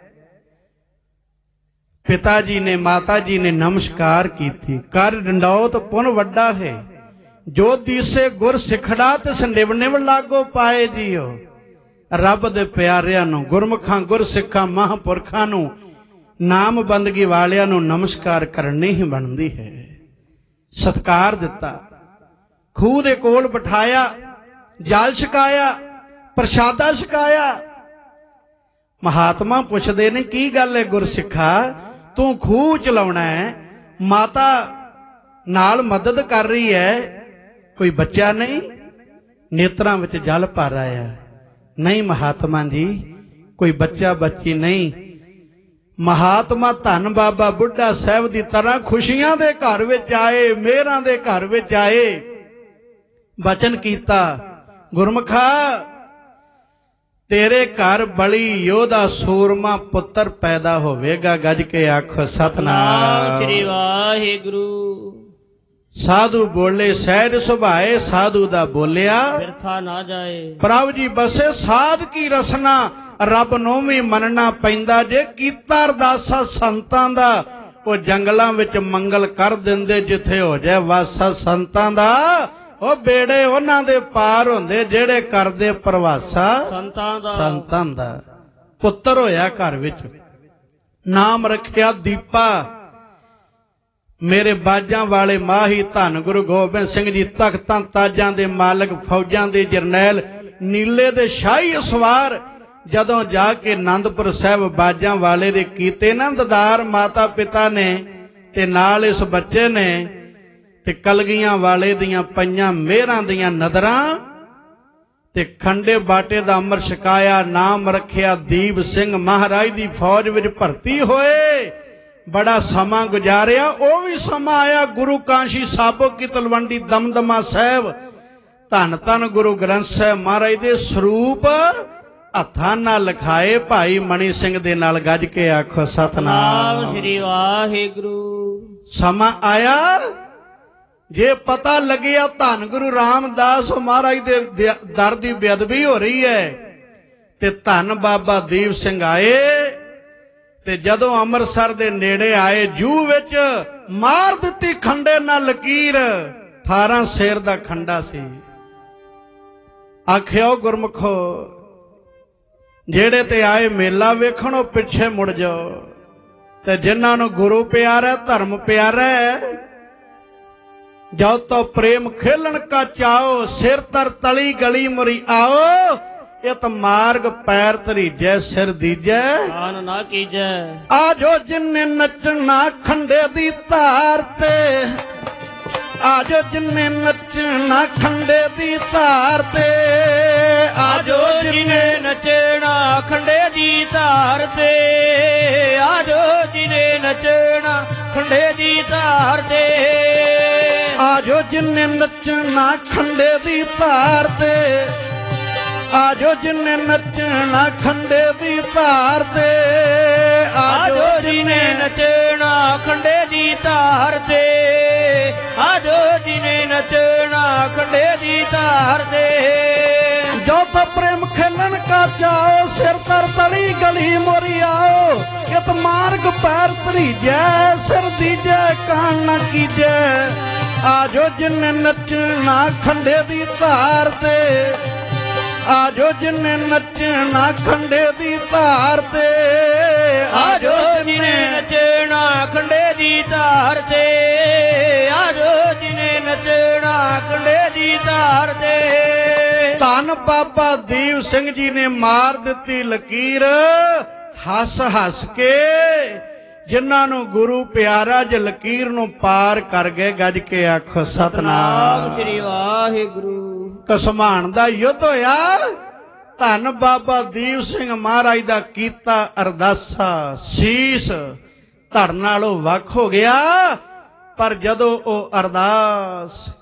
ਪਿਤਾ ਜੀ ਨੇ ਮਾਤਾ ਜੀ ਨੇ ਨਮਸਕਾਰ ਕੀਤੀ। ਕਰ ਡੰਡੌਤ ਪੁਨ ਵੱਡਾ ਹੈ, ਜੋ ਦੀਸੇ ਗੁਰ ਸਿਖੜਾ ਤਿਸ ਨਿਵ ਨਿਵ ਲਾਗੋ ਪਾਏ ਜੀਓ। ਰੱਬ ਦੇ ਪਿਆਰਿਆਂ ਨੂੰ, ਗੁਰਮੁਖਾਂ ਗੁਰਸਿੱਖਾਂ ਮਹਾਂਪੁਰਖਾਂ ਨੂੰ, ਨਾਮ ਬੰਦਗੀ ਵਾਲਿਆਂ ਨੂੰ ਨਮਸਕਾਰ ਕਰਨੀ ਹੀ ਬਣਦੀ ਹੈ। ਸਤਿਕਾਰ ਦਿੱਤਾ, ਖੂਹ ਦੇ ਕੋਲ ਬਿਠਾਇਆ, ਜਲ ਛਕਾਇਆ, ਪ੍ਰਸ਼ਾਦਾ ਛਕਾਇਆ। ਮਹਾਤਮਾ ਪੁੱਛਦੇ ਨੇ ਕੀ ਗੱਲ ਹੈ ਗੁਰਸਿੱਖਾ, ਤੂੰ ਖੂਹ ਚਲਾਉਣਾ ਹੈ, ਮਾਤਾ ਨਾਲ ਮਦਦ ਕਰ ਰਹੀ ਹੈ, ਕੋਈ ਬੱਚਾ ਨਹੀਂ? ਨੇਤਰਾਂ ਵਿੱਚ ਜਲ ਭਰ ਆਇਆ। ਨਹੀਂ ਮਹਾਤਮਾ ਜੀ, ਕੋਈ ਬੱਚਾ ਬੱਚੀ ਨਹੀਂ। ਮਹਾਤਮਾ ਧੰਨ ਬਾਬਾ ਬੁੱਢਾ ਸਾਹਿਬ ਦੀ ਤਰ੍ਹਾਂ ਖੁਸ਼ੀਆਂ ਦੇ ਘਰ ਵਿੱਚ ਆਏ, ਮਿਹਰਾਂ ਦੇ ਘਰ ਵਿੱਚ ਆਏ। ਬਚਨ ਕੀਤਾ, ਗੁਰਮੁਖਾ ਤੇਰੇ ਘਰ ਬਲੀ ਯੋਧਾ ਸੂਰਮਾ ਪੁੱਤਰ ਪੈਦਾ ਹੋਵੇਗਾ। ਗੱਜ ਕੇ ਆਖੋ ਸਤਨਾਮ ਸ੍ਰੀ ਵਾਹਿਗੁਰੂ। ਸਾਧੂ ਬੋਲੇ ਸਹਿਜ ਸੁਭਾਏ, ਸਾਧੂ ਦਾ ਬੋਲਿਆ ਬਿਰਥਾ ਨਾ ਜਾਏ। ਪ੍ਰਭ ਜੀ ਬਸੇ ਸਾਧ ਕੀ ਰਸਨਾ, ਰੱਬ ਨੂੰ ਵੀ ਮੰਨਣਾ ਪੈਂਦਾ। ਜੇ ਕੀਤਾ ਅਰਦਾਸਾ ਸੰਤਾਂ ਦਾ, ਉਹ ਜੰਗਲਾਂ ਵਿੱਚ ਮੰਗਲ ਕਰ ਦਿੰਦੇ। ਜਿੱਥੇ ਹੋ ਜਾਏ ਵਾਸਾ ਸੰਤਾਂ ਦਾ, ਉਹ ਬੇੜੇ ਉਹਨਾਂ ਦੇ ਪਾਰ ਹੁੰਦੇ ਜਿਹੜੇ ਕਰਦੇ ਪ੍ਰਵਾਸਾ ਸੰਤਾਂ ਦਾ। ਪੁੱਤਰ ਹੋਇਆ ਘਰ ਵਿੱਚ, ਨਾਮ ਰੱਖਿਆ ਦੀਪਾ। ਮੇਰੇ ਬਾਜਾਂ ਵਾਲੇ ਮਾਹੀ ਧੰਨ ਗੁਰੂ ਗੋਬਿੰਦ ਸਿੰਘ ਜੀ, ਤਖਤਾਂ ਤਾਜਾਂ ਦੇ ਮਾਲਕ, ਫੌਜਾਂ ਦੇ ਜਰਨੈਲ, ਨੀਲੇ ਦੇ ਸ਼ਾਹੀ ਸਵਾਰ, ਜਦੋਂ ਜਾ ਕੇ ਆਨੰਦਪੁਰ ਸਾਹਿਬ ਬਾਜਾਂ ਵਾਲੇ ਦੇ ਕੀਤੇ ਨਾ ਦੀਦਾਰ ਮਾਤਾ ਪਿਤਾ ਨੇ, ਤੇ ਨਾਲ ਇਸ ਬੱਚੇ ਨੇ, ਤੇ ਕਲਗੀਆਂ ਵਾਲੇ ਦੀਆਂ ਪਈਆਂ ਮਿਹਰਾਂ ਦੀਆਂ ਨਦਰਾਂ, ਤੇ ਖੰਡੇ ਬਾਟੇ ਦਾ ਅੰਮ੍ਰਿਤ ਛਕਾਇਆ। ਨਾਮ ਰੱਖਿਆ ਦੀਪ ਸਿੰਘ। ਮਹਾਰਾਜ ਦੀ ਫੌਜ ਵਿੱਚ ਭਰਤੀ ਹੋਏ, ਬੜਾ ਸਮਾਂ ਗੁਜ਼ਾਰਿਆ। ਉਹ ਵੀ ਸਮਾਂ ਆਇਆ ਗੁਰੂ ਕਾਂਸ਼ੀ ਸਾਬੋ ਕੀ ਤਲਵੰਡੀ ਦਮਦਮਾ ਸਾਹਿਬ, ਧੰਨ ਧੰਨ ਗੁਰੂ ਗ੍ਰੰਥ ਸਾਹਿਬ ਮਹਾਰਾਜ ਦੇ ਸਰੂਪ ਹੱਥਾਂ ਨਾਲ ਲਿਖਾਏ ਭਾਈ ਮਣੀ ਸਿੰਘ ਦੇ ਨਾਲ। ਗੱਜ ਕੇ ਆਖੋ ਸਤਨਾਮ ਸ੍ਰੀ ਵਾਹਿਗੁਰੂ। ਸਮਾਂ ਆਇਆ, ਜੇ ਪਤਾ ਲੱਗਿਆ ਧੰਨ ਗੁਰੂ ਰਾਮਦਾਸ ਮਹਾਰਾਜ ਦੇ ਦਰ ਦੀ ਬੇਅਦਬੀ ਹੋ ਰਹੀ ਹੈ, ਤੇ ਧੰਨ ਬਾਬਾ ਦੀਪ ਸਿੰਘ ਆਏ, ਤੇ ਜਦੋਂ ਅੰਮ੍ਰਿਤਸਰ ਦੇ ਨੇੜੇ ਆਏ, ਜੂ ਵਿੱਚ ਮਾਰ ਦਿੱਤੀ ਖੰਡੇ ਨਾਲ ਲਕੀਰ। 18 ਸ਼ੇਰ ਦਾ ਖੰਡਾ ਸੀ। ਆਖਿਓ ਗੁਰਮੁਖੋ, ਜਿਹੜੇ ਤੇ ਆਏ ਮੇਲਾ ਵੇਖਣ, ਉਹ ਪਿੱਛੇ ਮੁੜ ਜਾਓ, ਤੇ ਜਿਨ੍ਹਾਂ ਨੂੰ ਗੁਰੂ ਪਿਆਰਾ, ਧਰਮ ਪਿਆਰਾ, ਜੋ ਤੋ ਪ੍ਰੇਮ ਖੇਲਣ ਕਾ ਚਾਓ, ਸਿਰ ਤਰ ਤਲੀ ਗਲੀ ਮੁਰੀ ਆਓ। ਇਤ ਮਾਰਗ ਪੈਰ ਧਰੀਜੈ, ਸਿਰ ਦੀਜੈ ਆਨ ਨਾ ਕੀਜੈ। ਆਜੋ ਜਿੰਨੇ ਨੱਚਣਾ ਖੰਡੇ ਦੀ ਧਾਰ ਤੇ, ਆਜੋ ਜਿੰਨੇ ਨੱਚਣਾ ਖੰਡੇ ਦੀ ਧਾਰ ਤੇ, ਆਜੋ ਜਿਨੇ ਨੱਚਣਾ ਖੰਡੇ ਦੀ ਧਾਰ ਤੇ, ਆਜੋ ਜਿਨੇ ਨੱਚਣਾ ਖੰਡੇ ਦੀ ਧਾਰ ਤੇ, ਆਜੋ ਜਿਨੇ ਨੱਚਣਾ ਖੰਡੇ ਦੀ ਧਾਰ ਤੇ, ਆਜੋ ਜਿਨੇ ਨੱਚਣਾ ਖੰਡੇ ਦੀ ਧਾਰ ਤੇ, ਆਜੋ ਜਿਨੇ ਨੱਚਣਾ ਖੰਡੇ ਦੀ ਧਾਰ ਤੇ, ਆਜੋ ਜਿਨੇ ਨੱਚਣਾ ਖੰਡੇ ਦੀ ਧਾਰ ਤੇ। ਜੋ ਤਾਂ ਪ੍ਰੇਮ ਖੇਲਣ ਕਾ ਚਾਓ, ਸਿਰ ਤਰ ਤਲੀ ਗਲੀ ਮੋਰੀ ਆਓ। ਇਤ ਮਾਰਗ ਪੈਰ ਧਰੀਜੈ, ਸਿਰ ਦੀਜੈ ਕਾਨ ਨਾ ਕੀਜੈ। ਆਜੋ ਜਿਨੇ ਨੱਚਣਾ ਖੰਡੇ ਦੀ ਧਾਰ ਤੇ, ਆਜੋ ਜਿਨੇ ਨੱਚਣਾ ਖੰਡੇ ਦੀ ਧਾਰ ਤੇ, ਆਜੋ ਜਿਨੇ ਨੱਚਣਾ ਖੰਡੇ ਦੀ ਧਾਰ ਤੇ, ਆਜੋ ਜਿਨੇ ਨੱਚਣਾ ਖੰਡੇ ਦੀ ਧਾਰ ਤੇ। ਧੰਨ ਬਾਬਾ ਦੀਪ ਸਿੰਘ ਜੀ ਨੇ ਮਾਰ ਦਿੱਤੀ ਲਕੀਰ, ਹੱਸ ਹੱਸ ਕੇ। ਜਿਨ੍ਹਾਂ ਨੂੰ ਗੁਰੂ ਪਿਆਰਾ, ਜ ਲਕੀਰ ਨੂੰ ਪਾਰ ਕਰ ਗਏ। ਗੱਜ ਕੇ ਆਖੋ ਸਤਨਾਮ ਸ੍ਰੀ ਵਾਹਿਗੁਰੂ। ਕਸਮਾਨ ਦਾ ਯੁੱਧ ਹੋਇਆ, ਧੰਨ ਬਾਬਾ ਦੀਪ ਸਿੰਘ ਮਹਾਰਾਜ ਦਾ ਕੀਤਾ ਅਰਦਾਸਾ, ਸੀਸ ਧੜ ਨਾਲੋਂ ਵੱਖ ਹੋ ਗਿਆ। ਪਰ ਜਦੋਂ ਉਹ ਅਰਦਾਸ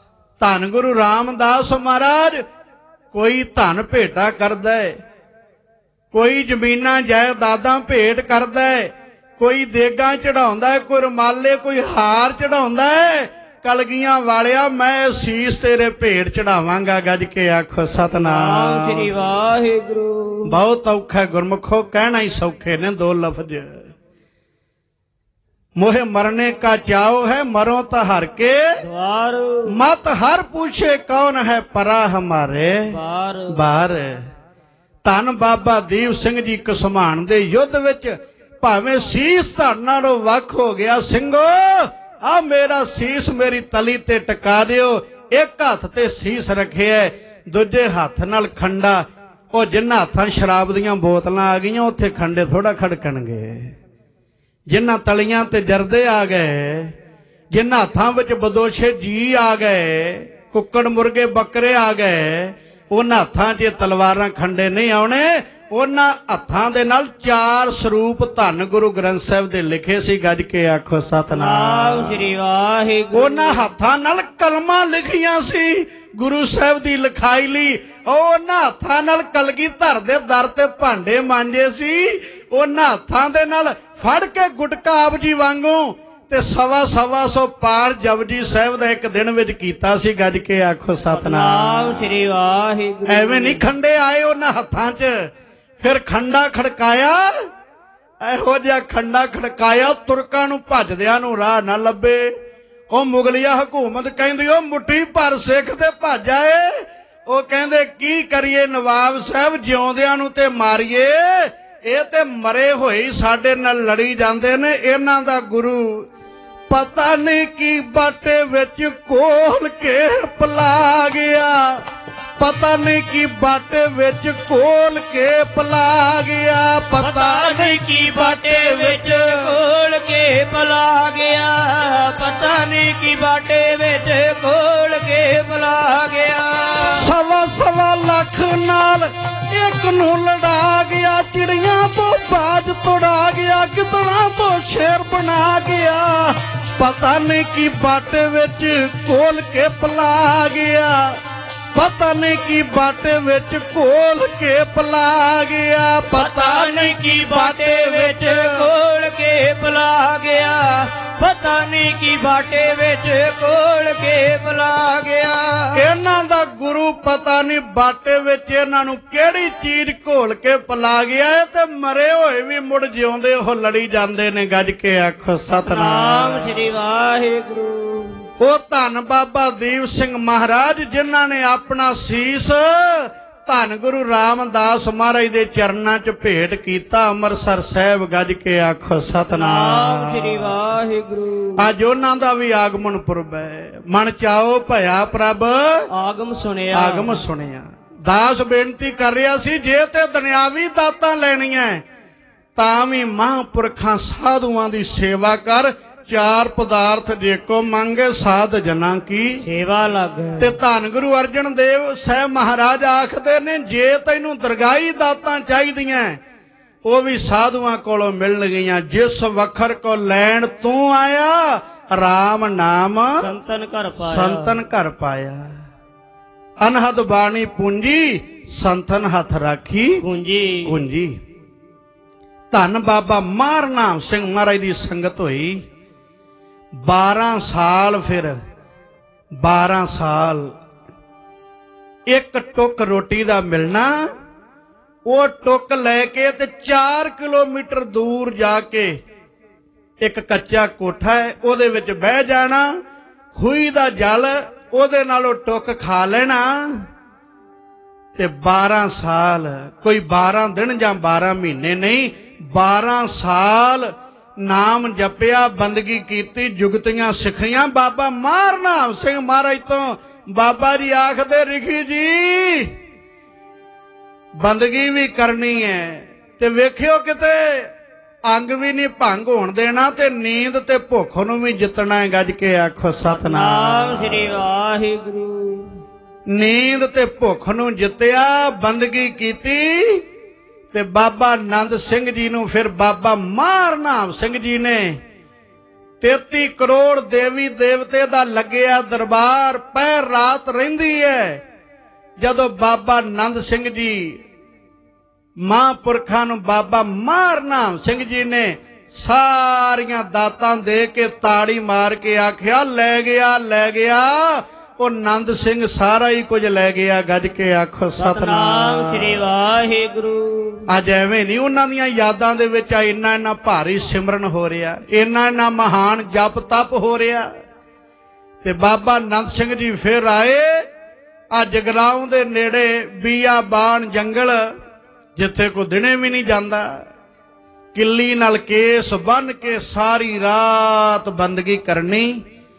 ਧੰਨ ਗੁਰੂ ਰਾਮਦਾਸ ਮਹਾਰਾਜ ਕੋਈ ਧਨ ਭੇਟਾ ਕਰਦਾ ਹੈ, ਕੋਈ ਜ਼ਮੀਨਾਂ ਜਾਇਦਾਦਾਂ ਭੇਟ ਕਰਦਾ ਹੈ, ਕੋਈ ਦੇਗਾਂ ਚੜਾਉਂਦਾ ਹੈ, ਕੋਈ ਰੁਮਾਲੇ, ਕੋਈ ਹਾਰ ਚੜਾਉਂਦਾ ਹੈ। ਕਲਗੀਆਂ ਵਾਲਿਆ ਮੈਂ ਸੀਸ ਤੇਰੇ ਭੇਟ ਚੜਾਵਾਂਗਾ, ਗੱਜ ਕੇ ਆਖੋ ਸਤਨਾਮ ਸ੍ਰੀ ਵਾਹਿਗੁਰੂ। ਬਹੁਤ ਔਖਾ ਗੁਰਮੁਖੋ, ਕਹਿਣਾ ਹੀ ਸੌਖੇ ਨੇ ਦੋ ਲਫ਼ਜ਼। मोहे मरने का चाव है, मरो तो हर के द्वार, मत हर पूछे कौन है परा हमारे बार। बार। धन बाबा दीप सिंह जी घसमान दे युद्ध विच भावें सीस धड़ नालों वख हो गया, ਸਿੰਘੋ आ मेरा सीस मेरी तली ते टका दिओ। एक हथ ते सीस रखिया, दूजे हथ नाल खंडा। ਉਹ ਜਿਨ੍ਹਾਂ ਹੱਥਾਂ ਸ਼ਰਾਬ ਦੀਆਂ ਬੋਤਲਾਂ ਆ ਗਈਆਂ ਉੱਥੇ ਖੰਡੇ ਥੋੜਾ ਖੜਕਣਗੇ। ਜਿਨ੍ਹਾਂ ਤਲੀਆਂ ਤੇ ਜਰਦੇ ਆ ਗਏ, ਜਿਨ੍ਹਾਂ ਹੱਥਾਂ ਵਿੱਚ ਬਦੋਸ਼ੇ ਜੀ ਆ ਗਏ, ਕੁੱਕੜ ਮੁਰਗੇ ਬੱਕਰੇ ਆ ਗਏ, ਉਹਨਾਂ ਹੱਥਾਂ 'ਚ ਤਲਵਾਰਾਂ ਖੰਡੇ ਨਹੀਂ ਆਉਣੇ। ਉਹਨਾਂ ਹੱਥਾਂ ਦੇ ਨਾਲ ਚਾਰ ਸਰੂਪ ਧੰਨ ਗੁਰੂ ਗ੍ਰੰਥ ਸਾਹਿਬ ਦੇ ਲਿਖੇ ਸੀ, ਗੱਜ ਕੇ ਆਖੋ ਸਤਨਾਮ ਸ੍ਰੀ ਵਾਹਿਗੁਰੂ। ਉਹਨਾਂ ਹੱਥਾਂ ਨਾਲ ਕਲਮਾਂ ਲਿਖੀਆਂ ਸੀ ਗੁਰੂ ਸਾਹਿਬ ਦੀ ਲਿਖਾਈ ਲਈ। ਉਹਨਾਂ ਹੱਥਾਂ ਨਾਲ ਕਲਗੀਧਰ ਦੇ ਦਰ ਤੇ ਭਾਂਡੇ ਮਾਂਜੇ ਸੀ। ਉਹਨਾਂ ਹੱਥਾਂ ਦੇ ਨਾਲ ਫੜ ਕੇ ਗੁਟਕਾ ਆਪ ਜੀ ਵਾਂਗੂ ਤੇ 125 ਪਾਰ ਜਪਜੀ ਸਾਹਿਬ ਦਾ ਇੱਕ ਦਿਨ ਵਿੱਚ ਕੀਤਾ ਸੀ, ਗੱਜ ਕੇ ਆਖੋ ਸਤਨਾਮ ਸ੍ਰੀ ਵਾਹਿਗੁਰੂ। ਐਵੇਂ ਨਹੀਂ ਖੰਡੇ ਆਏ ਉਹਨਾਂ ਹੱਥਾਂ 'ਚ। ਫਿਰ ਖੰਡਾ ਖੜਕਾਇਆ, ਇਹੋ ਜਿਹਾ ਖੰਡਾ ਖੜਕਾਇਆ ਤੁਰਕਾਂ ਨੂੰ ਭੱਜਦਿਆਂ ਨੂੰ ਰਾਹ ਨਾ ਲੱਭੇ। ਉਹ ਮੁਗਲਿਆ ਹਕੂਮਤ ਕਹਿੰਦੀ ਉਹ ਮੁੱਠੀ ਭਰ ਸਿੱਖ ਤੇ ਭੱਜ ਆਏ। ਉਹ ਕਹਿੰਦੇ ਕੀ ਕਰੀਏ ਨਵਾਬ ਸਾਹਿਬ, ਜਿਉਂਦਿਆਂ ਨੂੰ ਤੇ ਮਾਰੀਏ, ਇਹ ਤੇ ਮਰੇ ਹੋਏ ਸਾਡੇ ਨਾਲ ਲੜੀ ਜਾਂਦੇ ਨੇ। ਇਹਨਾਂ ਦਾ ਗੁਰੂ ਪਤਾ ਨਹੀਂ ਕੀ ਬਾਟੇ ਵਿੱਚ ਕੋਲ ਕੇ ਪਲਾ ਗਿਆ, ਪਤਾ ਨਹੀਂ ਕੀ ਬਾਟੇ ਵਿੱਚ ਕੋਲ ਕੇ ਪਲਾ ਗਿਆ, ਪਤਾ ਨਹੀਂ ਕੀ ਬਾਟੇ ਵਿੱਚ ਖੋਲ ਕੇ ਪਲਾ ਗਿਆ, ਪਤਾ ਨਹੀਂ ਕੀ ਬਾਟੇ ਵਿੱਚ ਖੋਲ ਕੇ ਪਲਾ ਗਿਆ। 1.25 ਲੱਖ ਨਾਲ ਇੱਕ ਨੂੰ ਲੜਾ ਗਿਆ, ਚਿੜੀਆਂ ਤੋਂ ਬਾਜ ਤੋੜਾ ਗਿਆ, ਗਿੱਦੜਾਂ ਤੋਂ ਸ਼ੇਰ ਬਣਾ ਗਿਆ, ਪਤਾ ਨਹੀਂ ਕੀ ਬਾਟੇ ਵਿੱਚ ਕੋਲ ਕੇ ਪਲਾ ਗਿਆ, ਪਤਾ ਨਹੀਂ ਕੀ ਬਾਟੇ ਵਿੱਚ ਕੋਲ ਕੇ ਪਲਾ ਗਿਆ, ਪਤਾ ਨਹੀਂ ਕੀ ਬਾਟੇ ਵਿੱਚ ਖੋਲ ਕੇ ਪਲਾ ਗਿਆ, ਪਤਾ ਨਹੀਂ ਕੀ ਬਾਟੇ ਵਿੱਚ ਖੋਲ ਕੇ ਪਲਾ ਗਿਆ। ਇਹਨਾਂ ਦਾ ਗੁਰੂ ਪਤਾ ਨਹੀਂ ਬਾਟੇ ਵਿੱਚ ਇਹਨਾਂ ਨੂੰ ਕਿਹੜੀ ਚੀਜ਼ ਘੋਲ ਕੇ ਪਲਾ ਗਿਆ ਹੈ, ਤੇ ਮਰੇ ਹੋਏ ਵੀ ਮੁੜ ਜਿਉਂਦੇ ਉਹ ਲੜੀ ਜਾਂਦੇ ਨੇ, ਗੱਜ ਕੇ ਆਖੋ ਸਤਨਾਮ ਸ੍ਰੀ ਵਾਹਿਗੁਰੂ। ਉਹ ਧੰਨ ਬਾਬਾ ਦੀਪ ਸਿੰਘ ਮਹਾਰਾਜ ਜਿਨ੍ਹਾਂ ਨੇ ਆਪਣਾ ਸੀਸ ਧੰਨ ਗੁਰੂ ਰਾਮਦਾਸ ਮਹਾਰਾਜ ਦੇ ਚਰਨਾਂ 'ਚ ਭੇਟ ਕੀਤਾ ਅੰਮ੍ਰਿਤਸਰ ਸਾਹਿਬ, ਗੱਜ ਕੇ ਆਖੋ ਸਤਨਾਮ ਸ੍ਰੀ ਵਾਹਿਗੁਰੂ। ਅੱਜ ਉਹਨਾਂ ਦਾ ਵੀ ਆਗਮਨ ਪੁਰਬ ਹੈ। ਮਨ ਚਾਓ ਭਇਆ ਪ੍ਰਭ ਆਗਮ ਸੁਣਿਆ, ਆਗਮ ਸੁਣਿਆ। ਦਾਸ ਬੇਨਤੀ ਕਰ ਰਿਹਾ ਸੀ, ਜੇ ਤੇ ਦੁਨਿਆਵੀ ਦਾਤਾਂ ਲੈਣੀਆਂ ਤਾਂ ਵੀ ਮਹਾਂਪੁਰਖਾਂ ਸਾਧੂਆਂ ਦੀ ਸੇਵਾ ਕਰ। ਚਾਰ ਪਦਾਰਥ ਜੇਕੋ ਮੰਗੇ ਸਾਧ ਜਨਾਂ ਕੀ ਸੇਵਾ ਲੱਗ। ਤੇ ਧੰਨ ਗੁਰੂ ਅਰਜਨ ਦੇਵ ਸਾਹਿਬ ਮਹਾਰਾਜ ਆਖਦੇ ਨੇ, ਜੇ ਤੈਨੂੰ ਦਰਗਾਹੀ ਦਾਤਾਂ ਚਾਹੀਦੀਆਂ ਉਹ ਵੀ ਸਾਧੂਆਂ ਕੋਲੋਂ ਮਿਲਣ ਗਈਆਂ। ਜਿਸ ਵਖਰ ਕੋ ਲੈਣ ਤੂੰ ਆਇਆ, ਰਾਮ ਨਾਮ ਸੰਤਨ ਘਰ ਪਾਇਆ, ਸੰਤਨ ਘਰ ਪਾਇਆ। ਅਨਹਦ ਬਾਣੀ ਪੂੰਜੀ, ਸੰਤਨ ਹੱਥ ਰਾਖੀ ਕੁੰਜੀ ਕੁੰਜੀ। ਧੰਨ ਬਾਬਾ ਮਾਰ ਨਾਮ ਸਿੰਘ ਮਹਾਰਾਜ ਦੀ ਸੰਗਤ ਹੋਈ 12 ਸਾਲ। ਫਿਰ 12 ਸਾਲ ਇੱਕ ਟੁੱਕ ਰੋਟੀ ਦਾ ਮਿਲਣਾ। ਉਹ ਟੁੱਕ ਲੈ ਕੇ ਤੇ 4 ਕਿਲੋਮੀਟਰ ਦੂਰ ਜਾ ਕੇ ਇੱਕ ਕੱਚਾ ਕੋਠਾ ਹੈ, ਉਹਦੇ ਵਿੱਚ ਬਹਿ ਜਾਣਾ, ਖੂਹੀ ਦਾ ਜਲ ਉਹਦੇ ਨਾਲ ਉਹ ਟੁੱਕ ਖਾ ਲੈਣਾ। ਤੇ 12 ਸਾਲ, ਕੋਈ 12 ਦਿਨ ਜਾਂ 12 ਮਹੀਨੇ ਨਹੀਂ, 12 ਸਾਲ ਨਾਮ ਜਪਿਆ, ਬੰਦਗੀ ਕੀਤੀ, ਜੁਗਤੀਆਂ ਸਿੱਖੀਆਂ। ਬਾਬਾ ਮਾਰ ਨਾਮ ਸਿੰਘ ਮਹਾਰਾਜ ਤੋਂ ਬਾਬਾ ਜੀ ਆਖਦੇ, ਰਿਖੀ ਜੀ ਬੰਦਗੀ ਵੀ ਕਰਨੀ ਹੈ ਤੇ ਵੇਖਿਓ ਕਿਤੇ ਅੰਗ ਵੀ ਨਹੀਂ ਭੰਗ ਹੋਣ ਦੇਣਾ, ਤੇ ਨੀਂਦ ਤੇ ਭੁੱਖ ਨੂੰ ਵੀ ਜਿੱਤਣਾ ਹੈ, ਗੱਜ ਕੇ ਆਖੋ ਸਤਨਾਮ ਸ੍ਰੀ ਵਾਹਿਗੁਰੂ। ਨੀਂਦ ਤੇ ਭੁੱਖ ਨੂੰ ਜਿੱਤਿਆ, ਬੰਦਗੀ ਕੀਤੀ। ਤੇ ਬਾਬਾ ਨੰਦ ਸਿੰਘ ਜੀ ਨੂੰ ਫਿਰ ਬਾਬਾ ਮਾਰ ਨਾਮ ਸਿੰਘ ਜੀ ਨੇ 33 ਕਰੋੜ ਦੇਵੀ ਦੇਵਤੇ ਦਾ ਲੱਗਿਆ ਦਰਬਾਰ, ਪਹਿਰ ਰਾਤ ਰਹਿੰਦੀ ਹੈ। ਜਦੋਂ ਬਾਬਾ ਨੰਦ ਸਿੰਘ ਜੀ ਮਹਾਂਪੁਰਖਾਂ ਨੂੰ ਬਾਬਾ ਮਹਾਰਾਮ ਸਿੰਘ ਜੀ ਨੇ ਸਾਰੀਆਂ ਦਾਤਾਂ ਦੇ ਕੇ ਤਾੜੀ ਮਾਰ ਕੇ ਆਖਿਆ, ਲੈ ਗਿਆ ਲੈ ਗਿਆ। ਉਹ ਨੰਦ ਸਿੰਘ ਸਾਰਾ ਹੀ ਕੁਝ ਲੈ ਗਿਆ। ਗੱਜ ਕੇ ਆਖੋ ਸਤਨਾਮ ਸ੍ਰੀ ਵਾਹਿਗੁਰੂ। ਅੱਜ ਐਵੇਂ ਨਹੀਂ, ਉਹਨਾਂ ਦੀਆਂ ਯਾਦਾਂ ਦੇ ਵਿੱਚ ਇੰਨਾ ਇੰਨਾ ਭਾਰੀ ਸਿਮਰਨ ਹੋ ਰਿਹਾ, ਇੰਨਾ ਇੰਨਾ ਮਹਾਨ ਜਪ ਤਪ ਹੋ ਰਿਹਾ। ਤੇ ਬਾਬਾ ਨੰਦ ਸਿੰਘ ਜੀ ਫਿਰ ਆਏ ਆ ਜਗਰਾਉਂ ਦੇ ਨੇੜੇ ਬੀਆਬਾਨ ਜੰਗਲ, ਜਿੱਥੇ ਕੋਈ ਦਿਨੇ ਵੀ ਨਹੀਂ ਜਾਂਦਾ। ਕਿੱਲੀ ਨਾਲ ਕੇਸ ਬੰਨ ਕੇ ਸਾਰੀ ਰਾਤ ਬੰਦਗੀ ਕਰਨੀ,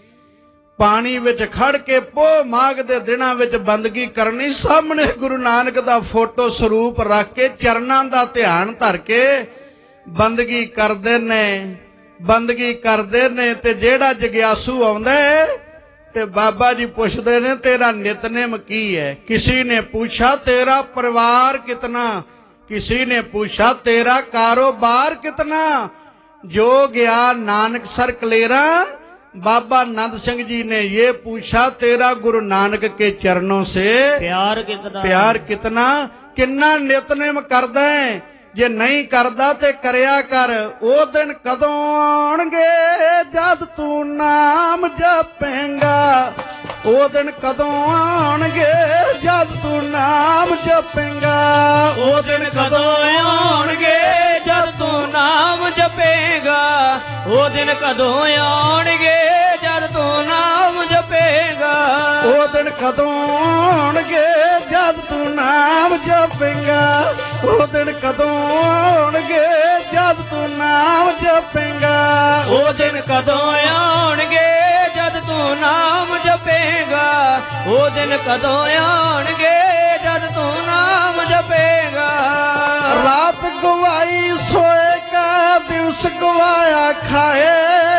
ਪਾਣੀ ਵਿੱਚ ਖੜ ਕੇ ਪੋਹ ਮਾਘ ਦੇ ਦਿਨਾਂ ਵਿੱਚ ਬੰਦਗੀ ਕਰਨੀ। ਸਾਹਮਣੇ ਗੁਰੂ ਨਾਨਕ ਦਾ ਫੋਟੋ ਸਰੂਪ ਰੱਖ ਕੇ ਚਰਨਾਂ ਦਾ ਧਿਆਨ ਧਰ ਕੇ ਬੰਦਗੀ ਕਰਦੇ ਨੇ, ਬੰਦਗੀ ਕਰਦੇ ਨੇ। ਤੇ ਜਿਹੜਾ ਜਗਿਆਸੂ ਆਉਂਦਾ ਤੇ ਬਾਬਾ ਜੀ ਪੁੱਛਦੇ ਨੇ, ਤੇਰਾ ਨਿਤਨੇਮ ਕੀ ਹੈ? किसी ने पूछा तेरा परिवार कितना, किसी ने पूछा तेरा कारोबार कितना। जो गया नानक सर कलेरा, बाबा नंद सिंह जी ने ये पूछा, तेरा गुरु नानक के चरणों से प्यार कितना, प्यार कितना। किन्ना नितनेम करदा है, जे नहीं करदा ते करया कर। ओ दिन कदों आउणगे जद तू नाम जपेंगा, ओ दिन कदों आउणगे जद तू नाम जपेंगा। ओ दिन कदों आउणगे जद तू नाम जपेगा, ओ दिन कदों आउणगे जद तू नाम जपेगा। ओ दिन कदों आउणगे जद तू नाम जपेंगा, ओ दिन कदों आउणगे जद तू नाम जपेंगा। ओ दिन कदों आउणगे जद तू नाम जपेगा, ओ दिन कदों आउणगे जद तू नाम जपेगा। रात गवाई सोएगा, दिवस गवाया खाए।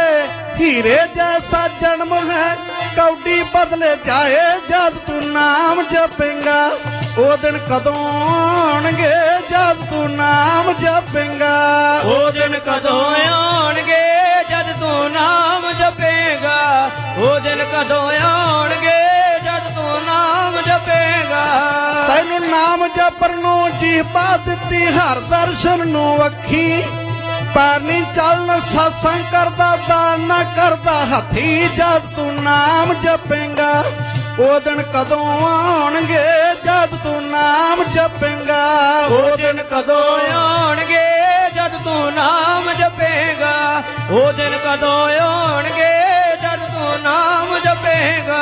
हीरे जैसा जन्म है कौडी बदले जाए, जद तू नाम जपेंगा। ओ दिन कदों आउणगे जद तू नाम जपेंगा। ओ दिन कदों आउणगे जद तू नाम जपेगा, ओ दिन कदों आउणगे जद तू नाम जपेगा। तैनू नाम जपण नूं जीभा दित्ती, हर दर्शन नूं अखी। पैर नहीं चलन सत्संग करदा, दान ना करदा हथी, जद तू नाम जपेंगा। ओ दिन कदों आउणगे जद तू नाम जपेंगा। ओ दिन कदों आउणगे जद तू नाम जपेगा, ओ दिन कदों आउणगे जद तू नाम जपेगा।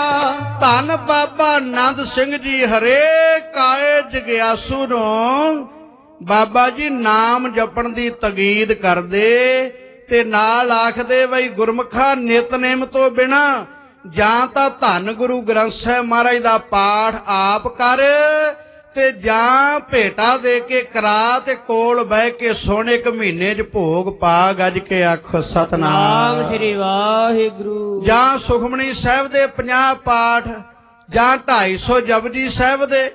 धन बाबा नंद सिंह जी हरेक आए जगियासू नूं बाबा जी नाम जपण दी तकीद करदे ते नाल आखदे बई गुरमुखा नितनेम तो बिना जां तां धन गुरु ग्रंथ साहिब महाराज दा पाठ आप कर ते जां भेटा दे के करा ते कोल बह के सुण। एक महीने च भोग पा। गज के आखो सतनाम श्री वाहिगुरू। जां सुखमनी साहिब दे 50 पाठ, जां 250 जपजी साहिब दे,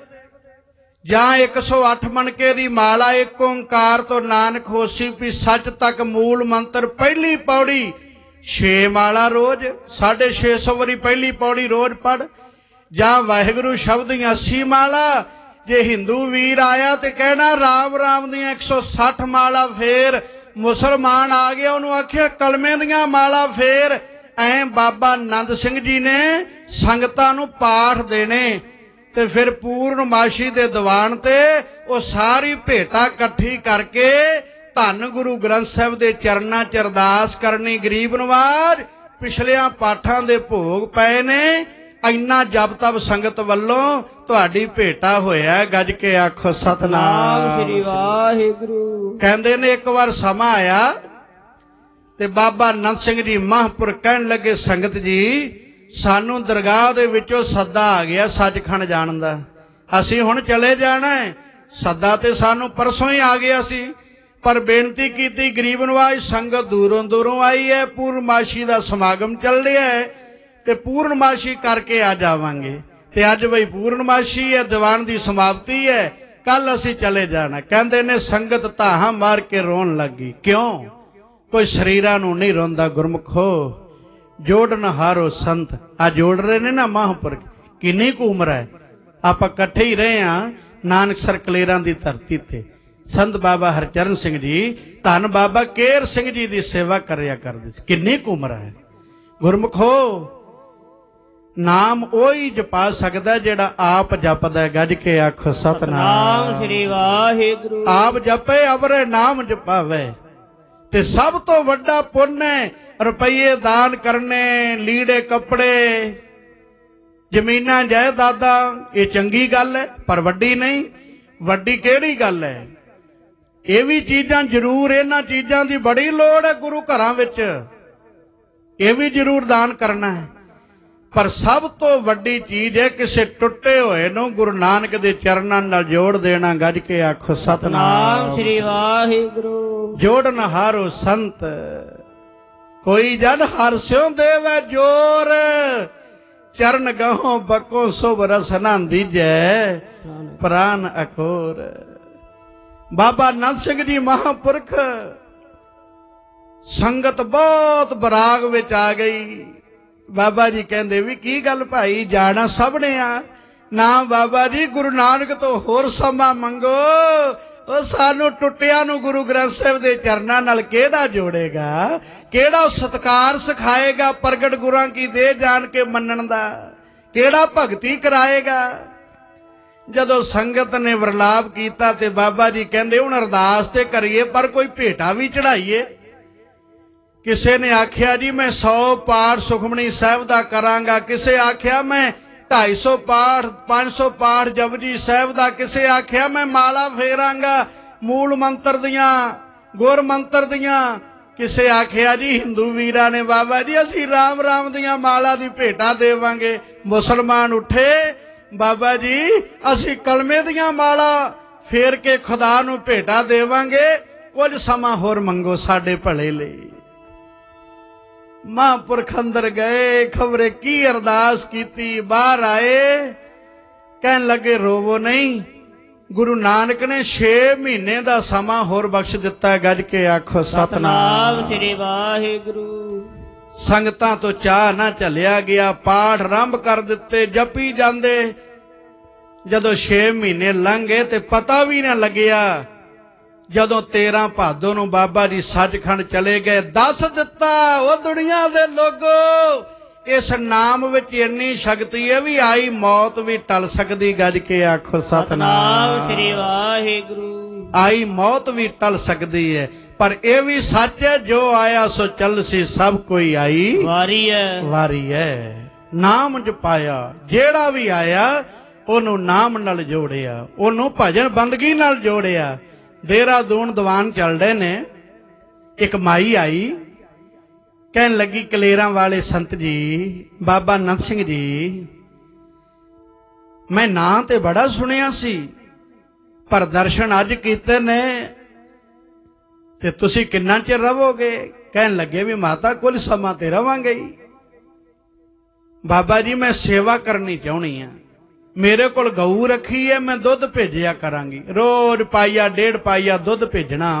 ਜਾਂ 108 ਮਣਕੇ ਦੀ ਮਾਲਾ। ਇੱਕ ਓੰਕਾਰ ਤੋਂ ਨਾਨਕ ਹੋਸੀ ਵੀ ਸੱਚ ਤੱਕ ਮੂਲ ਮੰਤਰ ਪਹਿਲੀ ਪੌੜੀ 6 ਮਾਲਾ ਰੋਜ਼, 650 ਵਾਰੀ ਪਹਿਲੀ ਪੌੜੀ ਰੋਜ਼ ਪੜ। ਜਾਂ ਵਾਹਿਗੁਰੂ ਸ਼ਬਦ ਦੀਆਂ 80 ਮਾਲਾ। ਜੇ ਹਿੰਦੂ ਵੀਰ ਆਇਆ ਤੇ ਕਹਿਣਾ ਰਾਮ ਰਾਮ ਦੀਆਂ 160 ਮਾਲਾ। ਫੇਰ ਮੁਸਲਮਾਨ ਆ ਗਿਆ, ਉਹਨੂੰ ਆਖਿਆ ਕਲਮੇ ਦੀਆਂ ਮਾਲਾ। ਫੇਰ ਐਂ ਬਾਬਾ ਨੰਦ ਸਿੰਘ ਜੀ ਨੇ ਸੰਗਤਾਂ ਨੂੰ ਪਾਠ ਦੇਣੇ ਤੇ ਫਿਰ ਪੂਰਨਮਾਸ਼ੀ ਦੇ ਦੀਵਾਨ ਤੇ ਉਹ ਸਾਰੀ ਭੇਟਾ ਇਕੱਠੀ ਕਰਕੇ ਧੰਨ ਗੁਰੂ ਗ੍ਰੰਥ ਸਾਹਿਬ ਦੇ ਚਰਨਾਂ 'ਚ ਅਰਦਾਸ ਕਰਨੀ। ਗਰੀਬ ਨਵਾਜ ਪਿਛਲਿਆਂ ਪਾਠਾਂ ਦੇ ਭੋਗ ਪਏ ਨੇ। ਇੰਨਾ ਜਪ ਤਪ ਸੰਗਤ ਵੱਲੋਂ ਤੁਹਾਡੀ ਭੇਟਾ ਹੋਇਆ। ਗੱਜ ਕੇ ਆਖੋ ਸਤਨਾਮ ਸ੍ਰੀ ਵਾਹਿਗੁਰੂ। ਕਹਿੰਦੇ ਨੇ ਇੱਕ ਵਾਰ ਸਮਾਂ ਆਇਆ ਤੇ ਬਾਬਾ ਨੰਦ ਸਿੰਘ ਜੀ ਮਹਾਂਪੁਰ ਕਹਿਣ ਲੱਗੇ, ਸੰਗਤ ਜੀ ਸਾਨੂੰ ਦਰਗਾਹ ਦੇ ਵਿੱਚੋਂ ਸੱਦਾ ਆ ਗਿਆ ਸੱਚਖੰਡ ਜਾਣ ਦਾ। ਅਸੀਂ ਹੁਣ ਚਲੇ ਜਾਣਾ ਹੈ। ਸੱਦਾ ਤੇ ਸਾਨੂੰ ਪਰਸੋਂ ਹੀ ਆ ਗਿਆ ਸੀ, ਪਰ ਬੇਨਤੀ ਕੀਤੀ ਗਰੀਬ ਨਵਾਜ ਸੰਗਤ ਦੂਰੋਂ ਦੂਰੋਂ ਆਈ ਹੈ, ਪੂਰਨਮਾਸ਼ੀ ਦਾ ਸਮਾਗਮ ਚੱਲ ਰਿਹਾ ਹੈ ਤੇ ਪੂਰਨਮਾਸ਼ੀ ਕਰਕੇ ਆ ਜਾਵਾਂਗੇ। ਤੇ ਅੱਜ ਬਈ ਪੂਰਨਮਾਸ਼ੀ ਹੈ, ਦੀਵਾਨ ਦੀ ਸਮਾਪਤੀ ਹੈ, ਕੱਲ ਅਸੀਂ ਚਲੇ ਜਾਣਾ। ਕਹਿੰਦੇ ਨੇ ਸੰਗਤ ਧਾਹਾਂ ਮਾਰ ਕੇ ਰੋਣ ਲੱਗੀ। ਕਿਉਂ? ਕੋਈ ਸਰੀਰਾਂ ਨੂੰ ਨਹੀਂ ਰੋਂਦਾ ਗੁਰਮੁਖੋ, ਜੋੜਨ ਹਾਰੋ ਸੰਤ। ਆ ਜੋੜ ਰਹੇ ਨੇ ਨਾ ਮਹਾਂਪੁਰਖ। ਕਿੰਨੀ ਕੁ ਉਮਰ ਹੈ, ਆਪਾਂ ਇਕੱਠੇ ਹੀ ਰਹੇ ਹਾਂ ਨਾਨਕਸਰ ਕਲੇਰਾਂ ਦੀ ਧਰਤੀ ਤੇ। ਸੰਤ ਬਾਬਾ ਹਰਚਰਨ ਸਿੰਘ ਜੀ, ਧੰਨ ਬਾਬਾ ਕੇਰ ਸਿੰਘ ਜੀ ਦੀ ਸੇਵਾ ਕਰਿਆ ਕਰਦੇ ਸੀ। ਕਿੰਨੀ ਕੁ ਉਮਰ ਹੈ ਗੁਰਮੁਖੋ। ਨਾਮ ਉਹੀ ਜਪਾ ਸਕਦਾ ਜਿਹੜਾ ਆਪ ਜਪਦਾ। ਗੱਜ ਕੇ ਆਖੋ ਸਤਨਾਮ ਸ੍ਰੀ ਵਾਹਿਗੁਰੂ। ਆਪ ਜਪੇ ਅਵਰੇ ਨਾਮ ਜਪਾਵੇ। ਤੇ ਸਭ ਤੋਂ ਵੱਡਾ ਪੁੰਨ ਹੈ ਰੁਪਈਏ ਦਾਨ ਕਰਨੇ, ਲੀੜੇ ਕੱਪੜੇ, ਜ਼ਮੀਨਾਂ ਜਾਇਦਾਦਾਂ। ਇਹ ਚੰਗੀ ਗੱਲ ਹੈ ਪਰ ਵੱਡੀ ਨਹੀਂ। ਵੱਡੀ ਕਿਹੜੀ ਗੱਲ ਹੈ? ਇਹ ਵੀ ਚੀਜ਼ਾਂ ਜ਼ਰੂਰ, ਇਹਨਾਂ ਚੀਜ਼ਾਂ ਦੀ ਬੜੀ ਲੋੜ ਹੈ ਗੁਰੂ ਘਰਾਂ ਵਿੱਚ। ਇਹ ਵੀ ਜ਼ਰੂਰ ਦਾਨ ਕਰਨਾ ਹੈ, ਪਰ ਸਭ ਤੋਂ ਵੱਡੀ ਚੀਜ਼ ਹੈ ਕਿਸੇ ਟੁੱਟੇ ਹੋਏ ਨੂੰ ਗੁਰੂ ਨਾਨਕ ਦੇ ਚਰਨਾਂ ਨਾਲ ਜੋੜ ਦੇਣਾ। ਗੱਜ ਕੇ ਆਖੋ ਸਤਨਾਮ ਸ੍ਰੀ ਵਾਹਿਗੁਰੂ। ਜੋੜਨ ਹਾਰੋ ਸੰਤ, ਕੋਈ ਜਨ ਹਰ ਸਿਉ ਦੇਵੈ ਜੋਰ। ਚਰਨ ਗਹੋਂ ਬਕੋ ਸੁਭ ਰਸ ਨਾ ਦੀਜੈ, ਪ੍ਰਾਨ ਅਖੋਰ। ਬਾਬਾ ਨੰਦ ਸਿੰਘ ਜੀ ਮਹਾਂਪੁਰਖ, ਸੰਗਤ ਬਹੁਤ ਬਰਾਗ ਵਿੱਚ ਆ ਗਈ। ਬਾਬਾ ਜੀ ਕਹਿੰਦੇ ਵੀ ਕੀ ਗੱਲ ਭਾਈ, ਜਾਣਾ ਸਭ ਨੇ ਆ ਨਾ। ਬਾਬਾ ਜੀ ਗੁਰੂ ਨਾਨਕ ਤੋਂ ਹੋਰ ਸਮਾਂ ਮੰਗੋ। ਉਹ ਸਾਨੂੰ ਟੁੱਟਿਆਂ ਨੂੰ ਗੁਰੂ ਗ੍ਰੰਥ ਸਾਹਿਬ ਦੇ ਚਰਨਾਂ ਨਾਲ ਕਿਹੜਾ ਜੋੜੇਗਾ, ਕਿਹੜਾ ਸਤਕਾਰ ਸਿਖਾਏਗਾ ਪ੍ਰਗਟ ਗੁਰਾਂ ਕੀ ਦੇਹ ਜਾਣ ਕੇ ਮੰਨਣ ਦਾ, ਕਿਹੜਾ ਭਗਤੀ ਕਰਾਏਗਾ। ਜਦੋਂ ਸੰਗਤ ਨੇ ਵਰਲਾਪ ਕੀਤਾ ਤੇ ਬਾਬਾ ਜੀ ਕਹਿੰਦੇ ਹੁਣ ਅਰਦਾਸ ਤੇ ਕਰੀਏ ਪਰ ਕੋਈ ਭੇਟਾ ਵੀ ਚੜਾਈਏ। ਕਿਸੇ ਨੇ ਆਖਿਆ ਜੀ ਮੈਂ 100 ਪਾਠ ਸੁਖਮਣੀ ਸਾਹਿਬ ਦਾ ਕਰਾਂਗਾ, ਕਿਸੇ ਆਖਿਆ ਮੈਂ 250 ਪਾਠ 500 ਪਾਠ ਜਪਜੀ ਸਾਹਿਬ ਦਾ, ਕਿਸੇ ਆਖਿਆ ਮੈਂ ਮਾਲਾ ਫੇਰਾਂਗਾ ਮੂਲ ਮੰਤਰ ਦੀਆਂ, ਗੁਰ ਮੰਤਰ ਦੀਆਂ। ਕਿਸੇ ਆਖਿਆ ਜੀ ਹਿੰਦੂ ਵੀਰਾਂ ਨੇ ਬਾਬਾ ਜੀ ਅਸੀਂ ਰਾਮ ਰਾਮ ਦੀਆਂ ਮਾਲਾ ਦੀ ਭੇਟਾ ਦੇਵਾਂਗੇ। ਮੁਸਲਮਾਨ ਉੱਠੇ ਬਾਬਾ ਜੀ ਅਸੀਂ ਕਲਮੇ ਦੀਆਂ ਮਾਲਾ ਫੇਰ ਕੇ ਖੁਦਾ ਨੂੰ ਭੇਟਾ ਦੇਵਾਂਗੇ, ਕੁਝ ਸਮਾਂ ਹੋਰ ਮੰਗੋ ਸਾਡੇ ਭਲੇ ਲਈ। ਮਹਾਂਪੁਰਖ ਅੰਦਰ ਗਏ, ਖਬਰੇ ਕੀ ਅਰਦਾਸ ਕੀਤੀ, ਬਾਹਰ ਆਏ ਕਹਿਣ ਲੱਗੇ ਰੋਵੋ ਨਹੀਂ। ਗੁਰੂ ਨਾਨਕ ਨੇ 6 ਮਹੀਨੇ ਦਾ ਸਮਾਂ ਹੋਰ ਬਖਸ਼ ਦਿੱਤਾ। ਗੱਜ ਕੇ ਆਖੋ ਸਤਨਾਮ ਸ੍ਰੀ ਵਾਹਿਗੁਰੂ। ਸੰਗਤਾਂ ਤੋਂ ਚਾਹ ਨਾ ਝੱਲਿਆ ਗਿਆ, ਪਾਠ ਆਰੰਭ ਕਰ ਦਿੱਤੇ, ਜਪੀ ਜਾਂਦੇ। ਜਦੋਂ 6 ਮਹੀਨੇ ਲੰਘ ਗਏ ਤੇ ਪਤਾ ਵੀ ਨਾ ਲੱਗਿਆ। ਜਦੋਂ 13 ਭਾਦੋਂ ਨੂੰ ਬਾਬਾ ਜੀ ਸੱਚਖੰਡ ਚਲੇ ਗਏ, ਦੱਸ ਦਿੱਤਾ ਉਹ ਦੁਨੀਆ ਦੇ ਲੋਗੋ ਇਸ ਨਾਮ ਵਿੱਚ ਇੰਨੀ ਸ਼ਕਤੀ ਹੈ ਵੀ ਆਈ ਮੌਤ ਵੀ ਟਲ ਸਕਦੀ। ਗੱਜ ਕੇ ਆਖੋ ਸਤਨਾਮ ਸ੍ਰੀ ਵਾਹਿਗੁਰੂ। ਆਈ ਮੌਤ ਵੀ ਟਲ ਸਕਦੀ ਹੈ, ਪਰ ਇਹ ਵੀ ਸੱਚ ਹੈ ਜੋ ਆਇਆ ਸੋ ਚੱਲ ਸੀ, ਸਭ ਕੋਈ ਆਈ ਵਾਰੀ ਹੈ ਵਾਰੀ ਹੈ। ਨਾਮ ਜਪਾਇਆ, ਜਿਹੜਾ ਵੀ ਆਇਆ ਉਹਨੂੰ ਨਾਮ ਨਾਲ ਜੋੜਿਆ, ਉਹਨੂੰ ਭਜਨ ਬੰਦਗੀ ਨਾਲ ਜੋੜਿਆ। ਦੇਹਰਾਦੂਨ ਦੀਵਾਨ ਚੱਲਦੇ ਨੇ, ਇੱਕ ਮਾਈ ਆਈ ਕਹਿਣ ਲੱਗੀ ਕਲੇਰਾਂ ਵਾਲੇ ਸੰਤ ਜੀ ਬਾਬਾ ਨੰਦ ਸਿੰਘ ਜੀ, ਮੈਂ ਨਾਂ ਤੇ ਬੜਾ ਸੁਣਿਆ ਸੀ ਪਰ ਦਰਸ਼ਨ ਅੱਜ ਕੀਤੇ ਨੇ, ਤੇ ਤੁਸੀਂ ਕਿੰਨਾ ਚਿਰ ਰਹੋਗੇ? ਕਹਿਣ ਲੱਗੇ ਵੀ ਮਾਤਾ ਕੁਝ ਸਮਾਂ ਤੇ ਰਵਾਂਗੇ ਹੀ। ਬਾਬਾ ਜੀ ਮੈਂ ਸੇਵਾ ਕਰਨੀ ਚਾਹੁੰਦੀ ਆ, ਮੇਰੇ ਕੋਲ ਗਊ ਰੱਖੀ ਹੈ, ਮੈਂ ਦੁੱਧ ਭੇਜਿਆ ਕਰਾਂਗੀ, ਰੋਜ਼ ਪਾਈਆ 1.5 ਪਾਈਆ ਦੁੱਧ ਭੇਜਣਾ।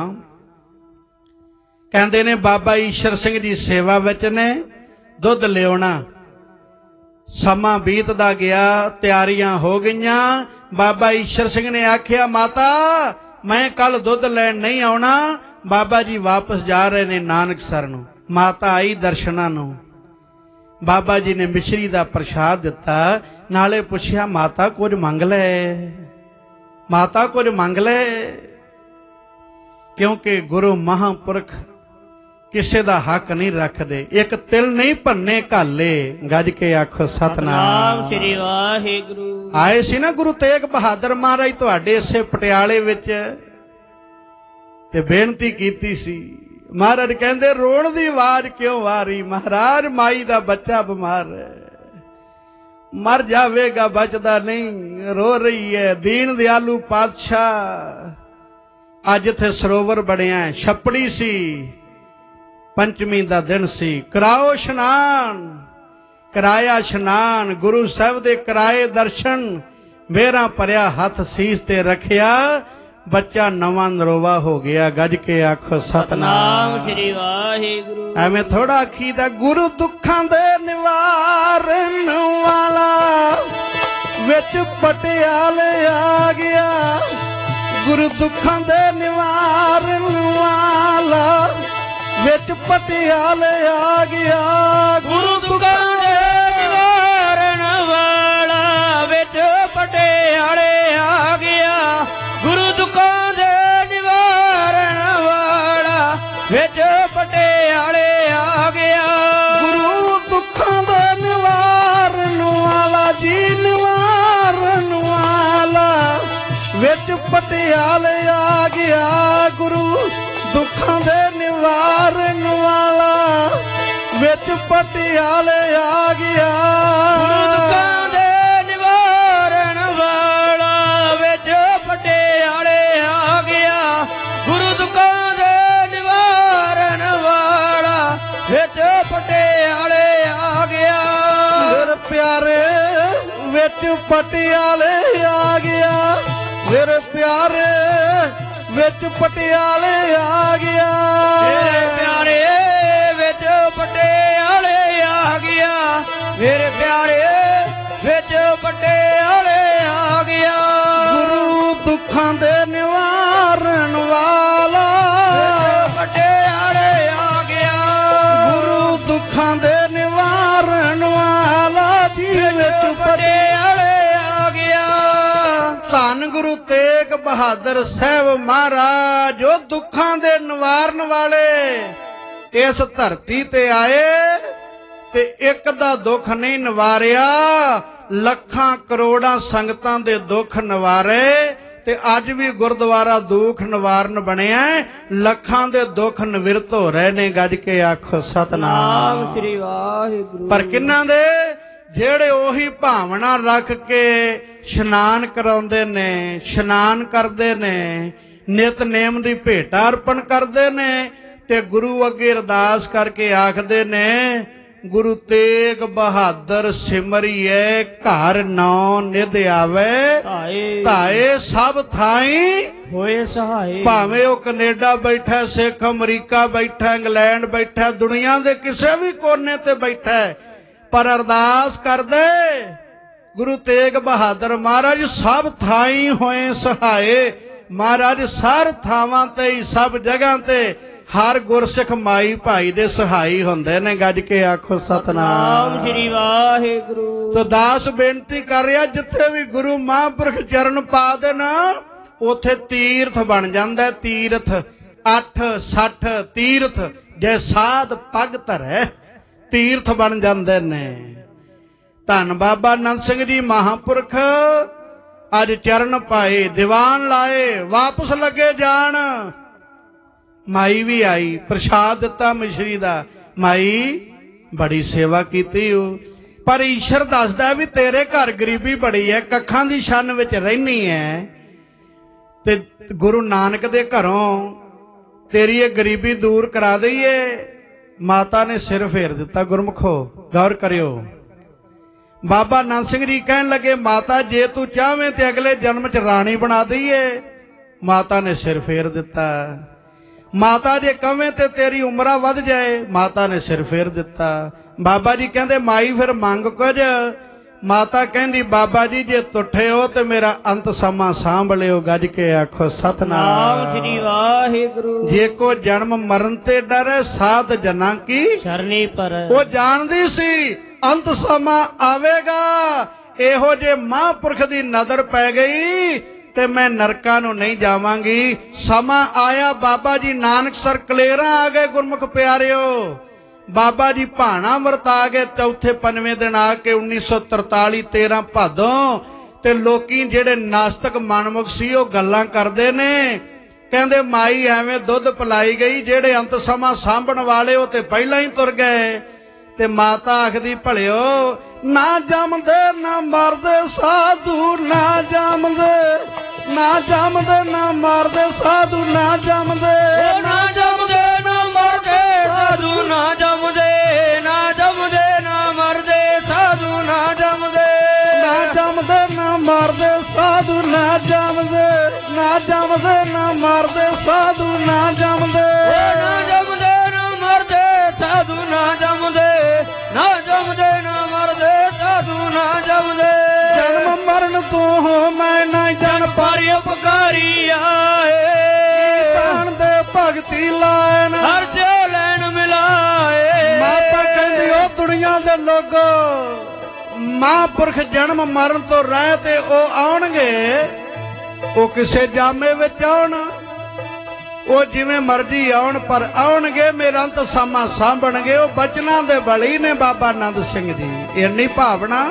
ਕਹਿੰਦੇ ਨੇ ਬਾਬਾ ਈਸ਼ਰ ਸਿੰਘ ਜੀ ਸੇਵਾ ਵਿੱਚ ਨੇ, ਦੁੱਧ ਲਿਆਉਣਾ। ਸਮਾਂ ਬੀਤਦਾ ਗਿਆ, ਤਿਆਰੀਆਂ ਹੋ ਗਈਆਂ। ਬਾਬਾ ਈਸ਼ਰ ਸਿੰਘ ਨੇ ਆਖਿਆ ਮਾਤਾ ਮੈਂ ਕੱਲ ਦੁੱਧ ਲੈਣ ਨਹੀਂ ਆਉਣਾ, ਬਾਬਾ ਜੀ ਵਾਪਸ ਜਾ ਰਹੇ ਨੇ ਨਾਨਕਸਰ ਨੂੰ। ਮਾਤਾ ਆਈ ਦਰਸ਼ਨਾਂ ਨੂੰ, ਬਾਬਾ ਜੀ ਨੇ ਮਿਸ਼ਰੀ ਦਾ ਪ੍ਰਸ਼ਾਦ ਦਿੱਤਾ, ਨਾਲੇ ਪੁੱਛਿਆ ਮਾਤਾ ਕੁਝ ਮੰਗ ਲੈ, ਮਾਤਾ ਕੁਝ ਮੰਗ ਲੈ। ਕਿਉਂਕਿ ਗੁਰੂ ਮਹਾਂਪੁਰਖ ਕਿਸੇ ਦਾ ਹੱਕ ਨਹੀਂ ਰੱਖਦੇ, ਇੱਕ ਤਿਲ ਨਹੀਂ ਭੰਨੇ ਘਾਲੇ। ਗੱਜ ਕੇ ਆਖੋ ਸਤਨਾਮ ਸ੍ਰੀ ਵਾਹਿਗੁਰੂ। ਆਏ ਸੀ ਨਾ ਗੁਰੂ ਤੇਗ ਬਹਾਦਰ ਮਹਾਰਾਜ ਤੁਹਾਡੇ ਇਸੇ ਪਟਿਆਲੇ ਵਿੱਚ, ਤੇ ਬੇਨਤੀ ਕੀਤੀ ਸੀ। ਮਹਾਰਾਜ ਕਹਿੰਦੇ ਰੋਣ ਦੀ ਆਵਾਜ਼ ਕਿਉਂ ਆ ਰਹੀ? ਮਹਾਰਾਜ ਮਾਈ ਦਾ ਬੱਚਾ ਬਿਮਾਰ ਹੈ, ਮਰ ਜਾਵੇਗਾ ਬਚਦਾ ਨਹੀਂ, ਰੋ ਰਹੀ ਹੈ। ਦੀਨ ਦਿਆਲੂ ਪਾਤਸ਼ਾਹ ਅੱਜ ਇੱਥੇ ਸਰੋਵਰ ਬਣਿਆ, ਛੱਪੜੀ ਸੀ, ਪੰਚਮੀ ਦਾ ਦਿਨ ਸੀ, ਕਰਾਓ ਇਸ਼ਨਾਨ। ਕਰਾਇਆ ਇਸ਼ਨਾਨ, ਗੁਰੂ ਸਾਹਿਬ ਦੇ ਕਰਾਏ ਦਰਸ਼ਨ, ਮੇਰਾ ਭਰਿਆ ਹੱਥ ਸੀਸ ਤੇ ਰੱਖਿਆ। ਬੱਚਾ ਨਵਾਂ ਨਰੋਵਾ ਹੋ ਗਿਆ। ਗੱਜ ਕੇ ਆਖੋ ਸਤਨਾਮ ਸ੍ਰੀ ਵਾਹਿਗੁਰੂ। ਐਵੇਂ ਥੋੜਾ ਆਖੀਦਾ ਗੁਰੂ ਦੁੱਖਾਂ ਦੇ ਨਿਵਾਰਨ ਵਾਲਾ ਵਿੱਚ ਪਟਿਆਲੇ ਆ ਗਿਆ। ਗੁਰੂ ਦੁੱਖਾਂ ਦੇ ਨਿਵਾਰਨ ਵਾਲਾ ਵਿੱਚ ਪਟਿਆਲੇ ਆ ਗਿਆ। ਗੁਰੂ ਦੁੱਖਾਂ ਦੇ ਨਿਵਾਰਨ ਵਾਲਾ ਵਿੱਚ ਪਟਿਆਲੇ ਆ ਗਿਆ। ਗੁਰੂ ਦੁੱਖਾਂ ਦੇ ਨਿਵਾਰਨ ਵਾਲਾ ਵਿੱਚ ਪਟਿਆਲੇ ਆ ਗਿਆ। ਗੁਰੂ ਦੁੱਖਾਂ ਦੇ ਨਿਵਾਰਨ ਵਾਲਾ ਜੀ ਨਿਵਾਰਨ ਵਾਲਾ ਵਿੱਚ ਪਟਿਆਲੇ ਆ ਗਿਆ। ਗੁਰੂ ਦੁੱਖਾਂ ਦੇ ਨਿਵਾਰਨ ਵਾਲਾ ਵਿੱਚ ਪਟਿਆਲੇ ਆ ਗਿਆ। ਦੁੱਖਾਂ ਦੇ ਨਿਵਾਰਨ ਵਾਲਾ ਵਿੱਚ ਪਟਿਆਲੇ ਆ ਗਿਆ। ਗੁਰੂ ਦੁੱਖਾਂ ਦੇ ਨਿਵਾਰਨ ਵਾਲਾ ਵਿੱਚ ਪਟਿਆਲੇ ਆ ਗਿਆ। ਮੇਰੇ ਪਿਆਰੇ ਵਿੱਚ ਪਟਿਆਲੇ ਆ ਗਿਆ। ਮੇਰੇ ਪਿਆਰੇ ਵਿੱਚ ਪਟਿਆਲੇ ਆ ਗਿਆ। ਮੇਰੇ ਪਿਆਰੇ ਵਿੱਚ ਪਟਿਆਲੇ ਆ ਗਿਆ। ਮੇਰੇ ਪਿਆਰੇ ਵਿੱਚ ਪਟਿਆਲੇ ਆ ਗਿਆ। ਗੁਰੂ ਦੁੱਖਾਂ ਦੇ ਨਿਵਾਰਨ ਵਾਲਾ ਪਟਿਆਲੇ ਆ ਗਿਆ। ਗੁਰੂ ਦੁੱਖਾਂ ਦੇ ਨਿਵਾਰਨ ਵਾਲਾ ਜੀ ਵਿੱਚ ਪਟਿਆਲੇ ਆ ਗਿਆ। ਧੰਨ ਗੁਰੂ ਤੇਗ ਬਹਾਦਰ ਸਾਹਿਬ ਮਹਾਰਾਜ ਉਹ ਦੁੱਖਾਂ ਦੇ ਨਿਵਾਰਨ ਵਾਲੇ ਇਸ ਧਰਤੀ ਤੇ ਆਏ ਤੇ ਇੱਕ ਦਾ ਦੁੱਖ ਨਹੀਂ ਨਿਵਾਰਿਆ, ਲੱਖਾਂ ਕਰੋੜਾਂ ਸੰਗਤਾਂ ਦੇ ਦੁੱਖ ਨਿਵਾਰੇ। ਤੇ ਅੱਜ ਵੀ ਗੁਰਦੁਆਰਾ ਦੁੱਖ ਨਿਵਾਰਨ ਬਣਿਆ। ਲੱਖਾਂ ਦੇ ਦੁੱਖ ਨਿਵਰਤ ਹੋ ਰਹੇ ਨੇ। ਗੱਜ ਕੇ ਆਖੋ ਸਤਨਾਮ ਸ੍ਰੀ ਵਾਹਿਗੁਰੂ। ਪਰ ਕਿੰਨਾਂ ਦੇ? ਜਿਹੜੇ ਉਹੀ ਭਾਵਨਾ ਰੱਖ ਕੇ ਇਸ਼ਨਾਨ ਕਰਾਉਂਦੇ ਨੇ, ਇਸ਼ਨਾਨ ਕਰਦੇ ਨੇ, ਨਿਤਨੇਮ ਦੀ ਭੇਟਾ ਅਰਪਣ ਕਰਦੇ ਨੇ ਤੇ ਗੁਰੂ ਅੱਗੇ ਅਰਦਾਸ ਕਰਕੇ ਆਖਦੇ ਨੇ ਗੁਰੂ ਤੇਗ ਬਹਾਦਰ ਸਿਮਰਿਐ ਘਰ ਨੌ ਨਿਧ ਆਵੇ। ਧਾਏ ਸਭ ਥਾਈ ਹੋਏ ਸਹਾਏ। ਭਾਵੇਂ ਉਹ ਕੈਨੇਡਾ ਬੈਠਾ, ਸਿੱਖ ਅਮਰੀਕਾ ਬੈਠਾ, ਇੰਗਲੈਂਡ ਬੈਠਾ, ਦੁਨੀਆ ਦੇ ਕਿਸੇ ਵੀ ਕੋਨੇ ਤੇ ਬੈਠਾ, ਪਰ ਅਰਦਾਸ ਕਰਦੇ ਗੁਰੂ ਤੇਗ ਬਹਾਦਰ ਮਹਾਰਾਜ ਸਭ ਥਾਈ ਹੋਏ ਸਹਾਏ। ਮਹਾਰਾਜ ਸਾਰ ਥਾਵਾਂ ਤੇ ਹੀ ਸਭ ਜਗ੍ਹਾ ਤੇ ਹਰ ਗੁਰਸਿੱਖ ਮਾਈ ਭਾਈ ਦੇ ਸਹਾਈ ਹੁੰਦੇ ਨੇ। ਗੱਜ ਕੇ ਆਖੋ ਸਤਨਾਮ ਸ੍ਰੀ ਵਾਹਿਗੁਰੂ। ਤੋ ਦਾਸ ਬੇਨਤੀ ਕਰ ਰਿਹਾ ਜਿੱਥੇ ਵੀ ਗੁਰੂ ਮਹਾਂਪੁਰਖ ਚਰਨ ਪਾ ਦੇਣ ਉਥੇ ਤੀਰਥ ਬਣ ਜਾਂਦਾ। ਤੀਰਥ 8-60 ਤੀਰਥ ਜੇ ਸਾਧ ਪੱਗ ਧਰੈ ਤੀਰਥ ਬਣ ਜਾਂਦੇ ਨੇ। ਧੰਨ ਬਾਬਾ ਨੰਦ ਸਿੰਘ ਜੀ ਮਹਾਂਪੁਰਖ ਅੱਜ ਚਰਨ ਪਾਏ, ਦੀਵਾਨ ਲਾਏ, ਵਾਪਸ ਲੱਗੇ ਜਾਣ। ਮਾਈ ਵੀ ਆਈ, ਪ੍ਰਸ਼ਾਦ ਦਿੱਤਾ ਮਿਸ਼ਰੀ ਦਾ। ਮਾਈ ਬੜੀ ਸੇਵਾ ਕੀਤੀ ਉਹ, ਪਰ ਈਸ਼ਰ ਦੱਸਦਾ ਵੀ ਤੇਰੇ ਘਰ ਗਰੀਬੀ ਬੜੀ ਹੈ, ਕੱਖਾਂ ਦੀ ਛੰਨ ਵਿੱਚ ਰਹਿਨੀ ਹੈ ਤੇ ਗੁਰੂ ਨਾਨਕ ਦੇ ਘਰੋਂ ਤੇਰੀ ਇਹ ਗਰੀਬੀ ਦੂਰ ਕਰਾ ਦਈਏ। ਮਾਤਾ ਨੇ ਸਿਰ ਫੇਰ ਦਿੱਤਾ। ਗੁਰਮੁਖੋ ਗੌਰ ਕਰਿਓ। ਬਾਬਾ ਨੰਦ ਸਿੰਘ ਜੀ ਕਹਿਣ ਲੱਗੇ ਮਾਤਾ ਜੇ ਤੂੰ ਚਾਹਵੇਂ ਤੇ ਅਗਲੇ ਜਨਮ ਚ ਰਾਣੀ ਬਣਾ ਦਈਏ। ਮਾਤਾ ਨੇ ਸਿਰ ਫੇਰ ਦਿੱਤਾ। ਮਾਤਾ ਜੇ ਕਵੇਂ ਤੇ ਤੇਰੀ ਉਮਰਾਂ ਵੱਧ ਜਾਏ। ਮਾਤਾ ਨੇ ਸਿਰ ਫੇਰ ਦਿੱਤਾ। ਬਾਬਾ ਜੀ ਕਹਿੰਦੇ ਮਾਈ ਫਿਰ ਮੰਗ ਕੁਝ। ਮਾਤਾ ਕਹਿੰਦੀ ਬਾਬਾ ਜੀ ਜੇ ਤੁੱਠੇ ਹੋ ਤੇ ਮੇਰਾ ਅੰਤ ਸਮਾਂ ਸਾਂਭ ਲਿਓ। ਗੱਜ ਕੇ ਆਖੋ ਸਤਨਾਮ ਸ੍ਰੀ ਵਾਹਿਗੁਰੂ। ਜੇ ਕੋ ਜਨਮ ਮਰਨ ਤੇ ਡਰੇ ਸਾਧ ਜਨਾਂ ਕੀ ਸ਼ਰਨੀ ਪਰ। ਉਹ ਜਾਣਦੀ ਸੀ ਅੰਤ ਸਮਾਂ ਆਵੇਗਾ। ਇਹੋ ਜੇ ਮਹਾਂਪੁਰਖ ਦੀ ਨਜ਼ਰ ਪੈ ਗਈ ਤੇ ਮੈਂ ਨਰਕਾਂ ਨੂੰ ਨਹੀਂ ਜਾਵਾਂਗੀ। ਸਮਾਂ ਆਇਆ, ਬਾਬਾ ਜੀ ਨਾਨਕਸਰ ਕਲੇਰਾਂ ਆ ਗਏ। ਗੁਰਮੁਖ ਪਿਆਰਿਓ, ਬਾਬਾ ਜੀ ਭਾਣਾ ਵਰਤਾ ਗਏ। ਚੌਥੇ ਪੰਜਵੇਂ ਦਿਨ ਆ ਕੇ 1943 13 ਭਾਦੋਂ ਤੇ ਲੋਕੀ ਜਿਹੜੇ ਨਾਸਤਕ ਮਨਮੁਖ ਸੀ ਉਹ ਗੱਲਾਂ ਕਰਦੇ ਨੇ। ਕਹਿੰਦੇ ਮਾਈ ਐਵੇਂ ਦੁੱਧ ਪਿਲਾਈ ਗਈ, ਜਿਹੜੇ ਅੰਤ ਸਮਾਂ ਸਾਂਭਣ ਵਾਲੇ ਉਹ ਤੇ ਪਹਿਲਾਂ ਹੀ ਤੁਰ ਗਏ। ਤੇ ਮਾਤਾ ਆਖਦੀ ਭਲਿਓ ਨਾ ਜੰਮਦੇ ਨਾ ਮਰਦੇ ਸਾਧੂ, ਨਾ ਜੰਮਦੇ ਨਾ ਮਰਦੇ ਸਾਧੂ, ਨਾ ਜੰਮਦੇ ਨਾ ਜੰਮਦੇ ਨਾ ਮਰਦੇ ਸਾਧੂ, ਨਾ ਜੰਮਦੇ ਨਾ ਮਰਦੇ ਸਾਧੂ, ਨਾ ਜੰਮਦੇ ਨਾ ਮਰਦੇ ਸਾਧੂ, ਨਾ ਜੰਮਦੇ ਜੰਮਦੇ ਨਾ ਮਰਦੇ ਸਾਧੂ ਨਾ ਜੰਮਦੇ ਨਾ ਜੰਮਦੇ ਨਾ ਮਰਦੇ ਸਾਧੂ ਨਾ ਜੰਮਦੇ ਨਾ ਜੰਮਦੇ ਨਾ ਮਰਦੇ ਸਾਧੂ ਨਾ ਜੰਮਦੇ ਜਨਮ ਮਰਨ ਤੋਂ ਮੈਂ ਨਾ ਜਨ ਪਰ ਉਪਕਾਰੀ ਆਏ ਤਾਣ ਦੇ ਭਗਤੀ ਲਾਇਨ ਹਰ ਜੋ ਲੈਣ ਮਿਲਾਏ ਮਾਤਾ ਕਹਿੰਦੀ ਉਹ ਦੁਨੀਆ ਦੇ ਲੋਗੋ ਮਹਾਂਪੁਰਖ ਜਨਮ ਮਰਨ ਤੋਂ ਰਹਿ ਤੇ ਉਹ ਆਉਣਗੇ ਉਹ ਕਿਸੇ ਜਾਮੇ ਵਿੱਚ ਆਉਣ ਉਹ ਜਿਵੇਂ ਮਰਜ਼ੀ ਆਉਣ ਪਰ ਆਉਣਗੇ ਮੇਰਾ ਅੰਤ ਸਮਾਂ ਸਾਂਭਣਗੇ ਉਹ ਬਚਨਾਂ ਦੇ ਬਲੀ ਨੇ ਬਾਬਾ ਆਨੰਦ ਸਿੰਘ ਜੀ ਇੰਨੀ ਭਾਵਨਾ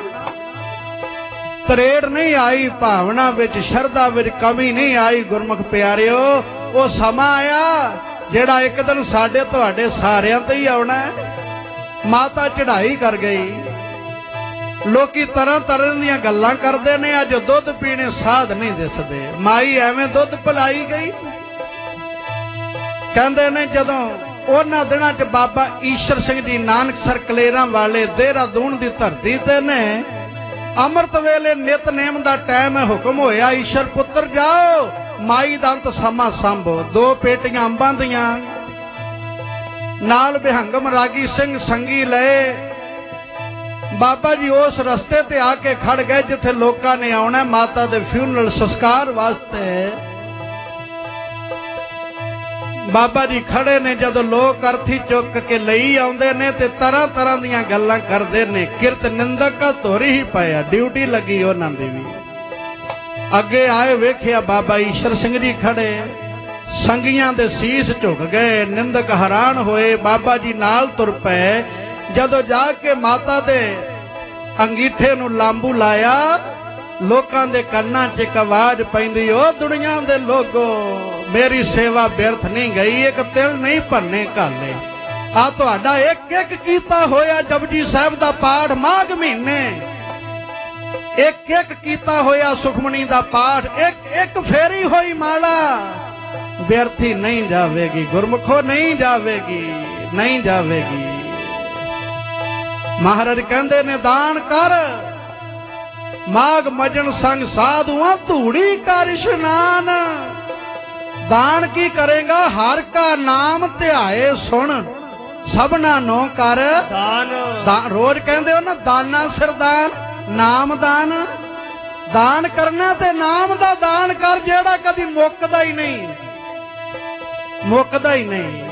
ਤਰੇੜ ਨਹੀਂ ਆਈ ਭਾਵਨਾ ਵਿੱਚ ਸ਼ਰਧਾ ਵਿੱਚ ਕਮੀ ਨਹੀਂ ਆਈ ਗੁਰਮੁਖ ਪਿਆਰਿਓ ਉਹ ਸਮਾਂ ਆਇਆ ਜਿਹੜਾ ਇੱਕ ਦਿਨ ਸਾਡੇ ਤੁਹਾਡੇ ਸਾਰਿਆਂ ਤੇ ਹੀ ਆਉਣਾ ਹੈ ਮਾਤਾ ਚੜ੍ਹਾਈ ਕਰ ਗਈ ਲੋਕੀ ਤਰ੍ਹਾਂ ਤਰ੍ਹਾਂ ਦੀਆਂ ਗੱਲਾਂ ਕਰਦੇ ਨੇ ਅੱਜ ਦੁੱਧ ਪੀਣੇ ਸਾਧ ਨਹੀਂ ਦਿਸਦੇ ਮਾਈ ਐਵੇਂ ਦੁੱਧ ਪਿਲਾਈ ਗਈ ਕਹਿੰਦੇ ਨੇ ਜਦੋਂ ਉਹਨਾਂ ਦਿਨਾਂ 'ਚ ਬਾਬਾ ਈਸ਼ਰ ਸਿੰਘ ਜੀ ਨਾਨਕਸਰ ਕਲੇਰਾਂ ਵਾਲੇ ਦੇਹਰਾਦੂਨ ਦੀ ਧਰਤੀ ਤੇ ਨੇ ਅੰਮ੍ਰਿਤ ਵੇਲੇ ਨਿਤਨੇਮ ਦਾ ਟਾਈਮ ਹੈ ਹੁਕਮ ਹੋਇਆ ਈਸ਼ਰ ਪੁੱਤਰ ਜਾਓ ਮਾਈ ਦਾ ਅੰਤ ਸਮਾਂ ਸੰਭੋ 2 ਪੇਟੀਆਂ ਅੰਬਾਂ ਦੀਆਂ ਨਾਲ ਬਿਹੰਗਮ ਰਾਗੀ ਸਿੰਘ ਸੰਗੀ ਲਏ ਬਾਬਾ ਜੀ ਉਸ ਰਸਤੇ ਤੇ ਆ ਕੇ ਖੜ ਗਏ ਜਿੱਥੇ ਲੋਕਾਂ ਨੇ ਆਉਣਾ ਮਾਤਾ ਦੇ ਫਿਊਨਰਲ ਸੰਸਕਾਰ ਵਾਸਤੇ ਬਾਬਾ ਜੀ ਖੜੇ ਨੇ ਜਦੋਂ ਲੋਕ ਅਰਥੀ ਚੁੱਕ ਕੇ ਲਈ ਆਉਂਦੇ ਨੇ ਤੇ ਤਰ੍ਹਾਂ ਤਰ੍ਹਾਂ ਦੀਆਂ ਗੱਲਾਂ ਕਰਦੇ ਨੇ ਕਿਰਤ ਨਿੰਦਕ ਧੋਰੀ ਹੀ ਪਾਇਆ ਡਿਊਟੀ ਲੱਗੀ ਉਹਨਾਂ ਦੀ ਵੀ ਅੱਗੇ ਆਏ ਵੇਖਿਆ ਬਾਬਾ ਈਸ਼ਰ ਸਿੰਘ ਜੀ ਖੜੇ ਸੰਗੀਆਂ ਦੇ ਸੀਸ ਝੁਕ ਗਏ ਨਿੰਦਕ ਹੈਰਾਨ ਹੋਏ ਬਾਬਾ ਜੀ ਨਾਲ ਤੁਰ ਪਏ ਜਦੋਂ ਜਾ ਕੇ ਮਾਤਾ ਦੇ ਅੰਗੀਠੇ ਨੂੰ ਲਾਂਬੂ ਲਾਇਆ ਲੋਕਾਂ ਦੇ ਕੰਨਾਂ 'ਚ ਇੱਕ ਆਵਾਜ਼ ਪੈਂਦੀ ਉਹ ਦੁਨੀਆ ਦੇ ਲੋਗੋ ਮੇਰੀ ਸੇਵਾ ਬਿਰਥ ਨਹੀਂ ਗਈ ਇੱਕ ਤਿਲ ਨਹੀਂ ਭੰਨੇ ਘਾਲੇ ਆ ਤੁਹਾਡਾ ਇੱਕ ਇੱਕ ਕੀਤਾ ਹੋਇਆ ਜਪਜੀ ਸਾਹਿਬ ਦਾ ਪਾਠ ਮਾਘ ਮਹੀਨੇ ਇੱਕ ਇੱਕ ਕੀਤਾ ਹੋਇਆ ਸੁਖਮਨੀ ਦਾ ਪਾਠ ਇੱਕ ਇੱਕ ਫੇਰੀ ਹੋਈ ਮਾਲਾ ਬਿਰਥੀ ਨਹੀਂ ਜਾਵੇਗੀ ਗੁਰਮੁਖੋ ਨਹੀਂ ਜਾਵੇਗੀ ਨਹੀਂ ਜਾਵੇਗੀ ਮਹਾਰਾਜ ਕਹਿੰਦੇ ਨੇ ਦਾਨ ਕਰ ਮਾਘ ਮਜਨ ਸੰਗ ਸਾਧੂਆਂ ਧੂੜੀ ਕਰ ਇਸ਼ਨਾਨ ਦਾਨ ਕੀ ਕਰੇਗਾ ਹਰ ਕਾ ਨਾਮ ਧਿਆਏ ਸੁਣ ਸਭਨਾ ਨੋ ਕਰ ਦਾਨ ਰੋਜ਼ ਕਹਿੰਦੇ ਹੋ ਨਾ ਦਾਨਾ ਸਰਦਾਨ ਨਾਮ ਦਾਨ ਦਾਨ ਕਰਨਾ ਤੇ ਨਾਮ ਦਾ ਦਾਨ ਕਰ ਜਿਹੜਾ ਕਦੀ ਮੁੱਕਦਾ ਹੀ ਨਹੀਂ ਮੁੱਕਦਾ ਹੀ ਨਹੀਂ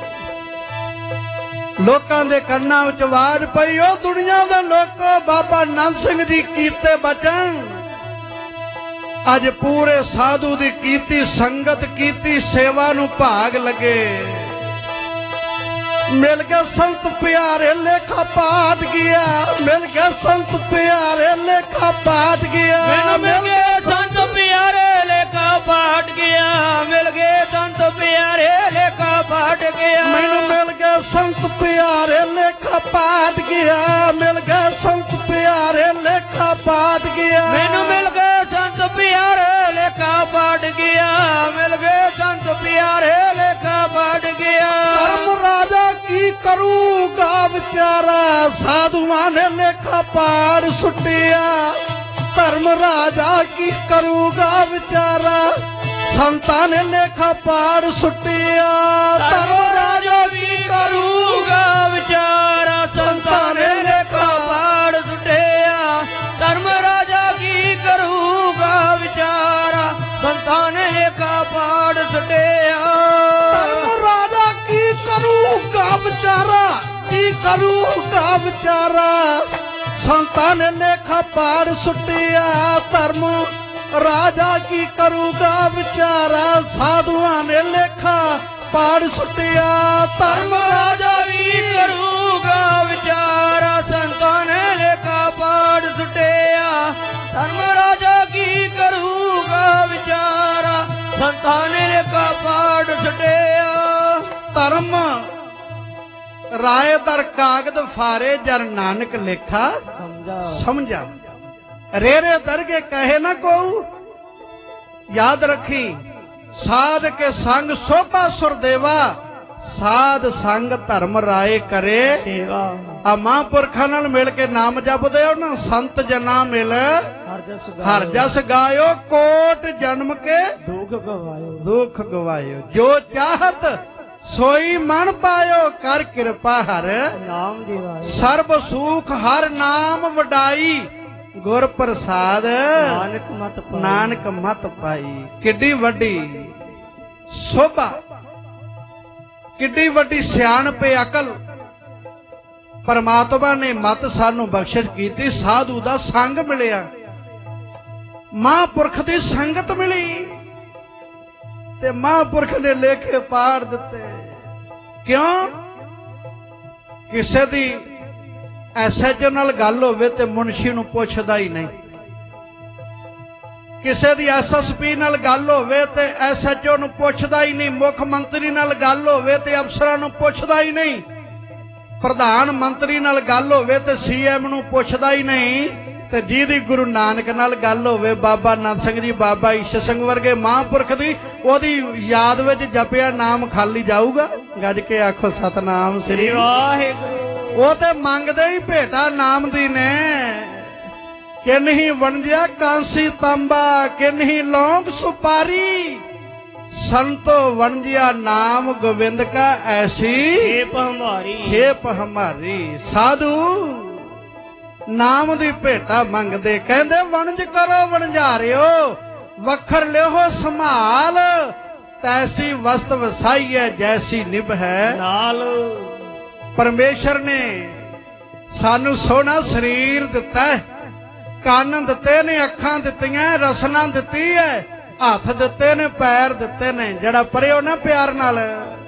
ਲੋਕਾਂ ਦੇ ਕੰਨਾਂ ਵਿੱਚ ਆਵਾਜ਼ ਪਈ ਉਹ ਦੁਨੀਆ ਦੇ ਲੋਕੋ ਬਾਬਾ ਆਨੰਦ ਸਿੰਘ ਜੀ ਕੀਤੇ ਬਚਨ ਅੱਜ ਪੂਰੇ ਸਾਧੂ ਦੀ ਕੀਤੀ ਸੰਗਤ ਕੀਤੀ ਸੇਵਾ ਨੂੰ ਭਾਗ ਲੱਗੇ ਮਿਲ ਕੇ ਸੰਤ ਪਿਆਰੇ ਲੇਖਾ ਪਾਟ ਗਿਆ ਮਿਲ ਕੇ ਸੰਤ ਪਿਆਰੇ ਲੇਖਾ ਪਾਟ ਗਿਆ ਮਿਲ ਗਏ ਸੰਤ ਪਿਆਰੇ ਲੇਖਾ ਪਾਟ ਗਿਆ ਮਿਲ ਗਏ ਸੰਤ ਪਿਆਰੇ ਲੇਖਾ ਪਾਟ ਗਿਆ ਮੈਨੂੰ ਮਿਲ ਗਏ ਸੰਤ ਪਿਆਰੇ ਲੇਖਾ ਪਾਟ ਗਿਆ ਮਿਲ ਗਏ ਸੰਤ ਪਿਆਰੇ ਲੇਖਾ ਪਾਟ ਗਿਆ ਮੈਨੂੰ ਮਿਲ ਗਏ ਸੰਤ ਪਿਆਰੇ ਲੇਖਾ ਪਾਟ ਗਿਆ ਮਿਲ ਗਏ ਸੰਤ ਪਿਆਰੇ ਲੇਖਾ ਪਾਟ ਗਿਆ ਧਰਮ ਰਾਜਾ ਕੀ ਕਰੂਗਾ ਵਿਚਾਰਾ ਸਾਧੂਆਂ ਨੇ ਲੇਖਾ ਪਾੜ ਸੁੱਟਿਆ ਧਰਮ ਰਾਜਾ ਕੀ ਕਰੂਗਾ ਵਿਚਾਰਾ ਸੰਤਾਂ ਨੇ ਲੇਖਾ ਪਾੜ ਸੁੱਟਿਆ ਧਰਮ ਰਾਜਾ ਕੀ ਕਰੂਗਾ ਵਿਚਾਰਾ ਸੰਤਾਂ ਨੇ ਲੇਖਾ ਪਾੜ ਸੁੱਟਿਆ ਧਰਮ ਰਾਜਾ ਕੀ ਕਰੂਗਾ ਵਿਚਾਰਾ ਸੰਤਾਂ ਨੇ ਲੇਖਾ ਪਾੜ ਸੁੱਟਿਆ ਧਰਮ ਰਾਜਾ ਕੀ ਕਰੂਗਾ ਵਿਚਾਰਾ ਕੀ ਕਰੂਗਾ ਵਿਚਾਰਾ ਸੰਤਾਂ ਨੇ ਲੇਖਾ ਪਾੜ ਸੁੱਟਿਆ ਧਰਮ ਰਾਜਾ ਕੀ ਕਰੂਗਾ ਵਿਚਾਰਾ ਸਾਧੂਆਂ ਨੇ ਲੇਖਾ ਪਾੜ ਸੁੱਟਿਆ ਧਰਮ ਰਾਜਾ ਕੀ ਕਰੂਗਾ ਵਿਚਾਰਾ ਸੰਤਾਂ ਨੇ ਲੇਖਾ ਪਾੜ ਸੁੱਟਿਆ ਧਰਮ ਰਾਜਾ ਕੀ ਕਰੂਗਾ ਵਿਚਾਰਾ ਸੰਤਾਂ ਨੇ ਲੇਖਾ ਪਾੜ ਸੁੱਟਿਆ ਧਰਮ ਰਾਏ ਦਰ ਕਾਗਦ ਫਾਰੇ ਜਰ ਨਾਨਕ ਲੇਖਾ ਸਮਝਾ ਰੇਰੇ ਦਰਗੇ ਕਹੇ ਨਾ ਕੋ ਯਾਦ ਰੱਖੀ ਸਾਧ ਕੇ ਸੰਗ ਸੋਭਾ ਸੁਰਦੇਵਾ ਸਾਧ ਸੰਗ ਧਰਮ ਰਾਏ ਕਰੇ ਸੇਵਾ ਆ ਮਹਾਂਪੁਰਖਾਂ ਨਾਲ ਮਿਲ ਕੇ ਨਾਮ ਜਪਦੇ ਹੋ ਨਾ ਸੰਤ ਜਨਾ ਮਿਲ ਹਰ ਜਸ ਗਾਇਓ ਕੋਟ ਜਨਮ ਕੇ ਦੁਖ ਗਵਾਇਓ ਜੋ ਚਾਹਤ ਸੋਈ ਮਨ ਪਾਇਓ ਕਰ ਕਿਰਪਾ ਹਰ ਨਾਮ ਦਿਵਾਇਓ ਸਰਬ ਸੂਖ ਹਰ ਨਾਮ ਵਡਾਈ ਗੁਰ ਪ੍ਰਸਾਦ ਨਾਨਕ ਮਤ ਪਾਈ। ਕਿੱਡੀ ਵੱਡੀ ਸੋਭਾ, ਕਿੱਡੀ ਵੱਡੀ ਸਿਆਣਪ ਅਕਲ ਪਰਮਾਤਮਾ ਨੇ ਮਤ ਸਾਨੂੰ ਬਖਸ਼ਿਸ਼ ਕੀਤੀ। ਸਾਧੂ ਦਾ ਸੰਗ ਮਿਲਿਆ, ਮਹਾਂਪੁਰਖ ਦੀ ਸੰਗਤ ਮਿਲੀ ਤੇ ਮਹਾਂਪੁਰਖ ਨੇ ਲੇਖੇ ਪਾੜ ਦਿੱਤੇ। ਕਿਉਂ? ਕਿਸੇ ਦੀ ਐਸਐਚਓ ਨਾਲ ਗੱਲ ਹੋਵੇ ਤੇ ਮੁਨਸ਼ੀ ਨੂੰ ਪੁੱਛਦਾ ਹੀ ਨਹੀਂ, ਕਿਸੇ ਦੀ ਐਸਐਸਪੀ ਨਾਲ ਗੱਲ ਹੋਵੇ ਤੇ ਐਸਐਚਓ ਨੂੰ ਪੁੱਛਦਾ ਹੀ ਨਹੀਂ, ਮੁੱਖ ਮੰਤਰੀ ਨਾਲ ਗੱਲ ਹੋਵੇ ਤੇ ਅਫਸਰਾਂ ਨੂੰ ਪੁੱਛਦਾ ਹੀ ਨਹੀਂ, ਪ੍ਰਧਾਨ ਮੰਤਰੀ ਨਾਲ ਗੱਲ ਹੋਵੇ ਤੇ ਸੀਐਮ ਨੂੰ ਪੁੱਛਦਾ ਹੀ ਨਹੀਂ। ਤੇ ਜਿਹਦੀ ਗੁਰੂ ਨਾਨਕ ਨਾਲ ਗੱਲ ਹੋਵੇ, ਬਾਬਾ ਨੰਦ ਸਿੰਘ ਜੀ, ਬਾਬਾ ਈਸ਼ਰ ਸਿੰਘ ਵਰਗੇ ਮਹਾਂਪੁਰਖ ਦੀ, ਉਹਦੀ ਯਾਦ ਵਿੱਚ ਜਪਿਆ ਨਾਮ ਖਾਲੀ ਜਾਊਗਾ? ਗੱਜ ਕੇ ਆਖੋ ਸਤਨਾਮ ਸ੍ਰੀ ਵਾਹਿਗੁਰੂ। ਉਹ ਤੇ ਮੰਗਦੇ ਹੀ ਭੇਟਾ ਨਾਮ ਦੀ ਨੇ। ਕਿ ਨਹੀਂ ਵਣਜਿਆ ਕਾਂਸੀ ਤਾਂਬਾ, ਕਿ ਨਹੀਂ ਲੌਂਗ ਸੁਪਾਰੀ, ਸੰਤੋ ਵਣਜਿਆ ਨਾਮ ਗੋਬਿੰਦ ਕਾ ਐਸੀ ਹੇਪ ਹਮਾਰੀ। ਸਾਧੂ ਨਾਮ ਦੀ ਭੇਟਾ ਮੰਗਦੇ, ਕਹਿੰਦੇ ਵਣਜ ਕਰੋ ਵਣਜਾਰਿਓ, ਵਖਰ ਲਿਓ ਸੰਭਾਲ, ਤੈਸੀ ਵਸਤ ਵਸਾਈ ਹੈ ਜੈਸੀ ਨਿਭ ਹੈ ਨਾਲ। ਪਰਮੇਸ਼ਰ ਨੇ ਸਾਨੂੰ ਸੋਹਣਾ ਸਰੀਰ ਦਿੱਤਾ, ਕੰਨ ਦਿੱਤੇ ਨੇ, ਅੱਖਾਂ ਦਿੱਤੀਆਂ, ਰਸਨਾ ਦਿੱਤੀ ਹੈ, ਹੱਥ ਦਿੱਤੇ ਨੇ, ਪੈਰ ਦਿੱਤੇ ਨੇ। ਜਿਹੜਾ ਪਰਿਓ ਨਾ ਪਿਆਰ ਨਾਲ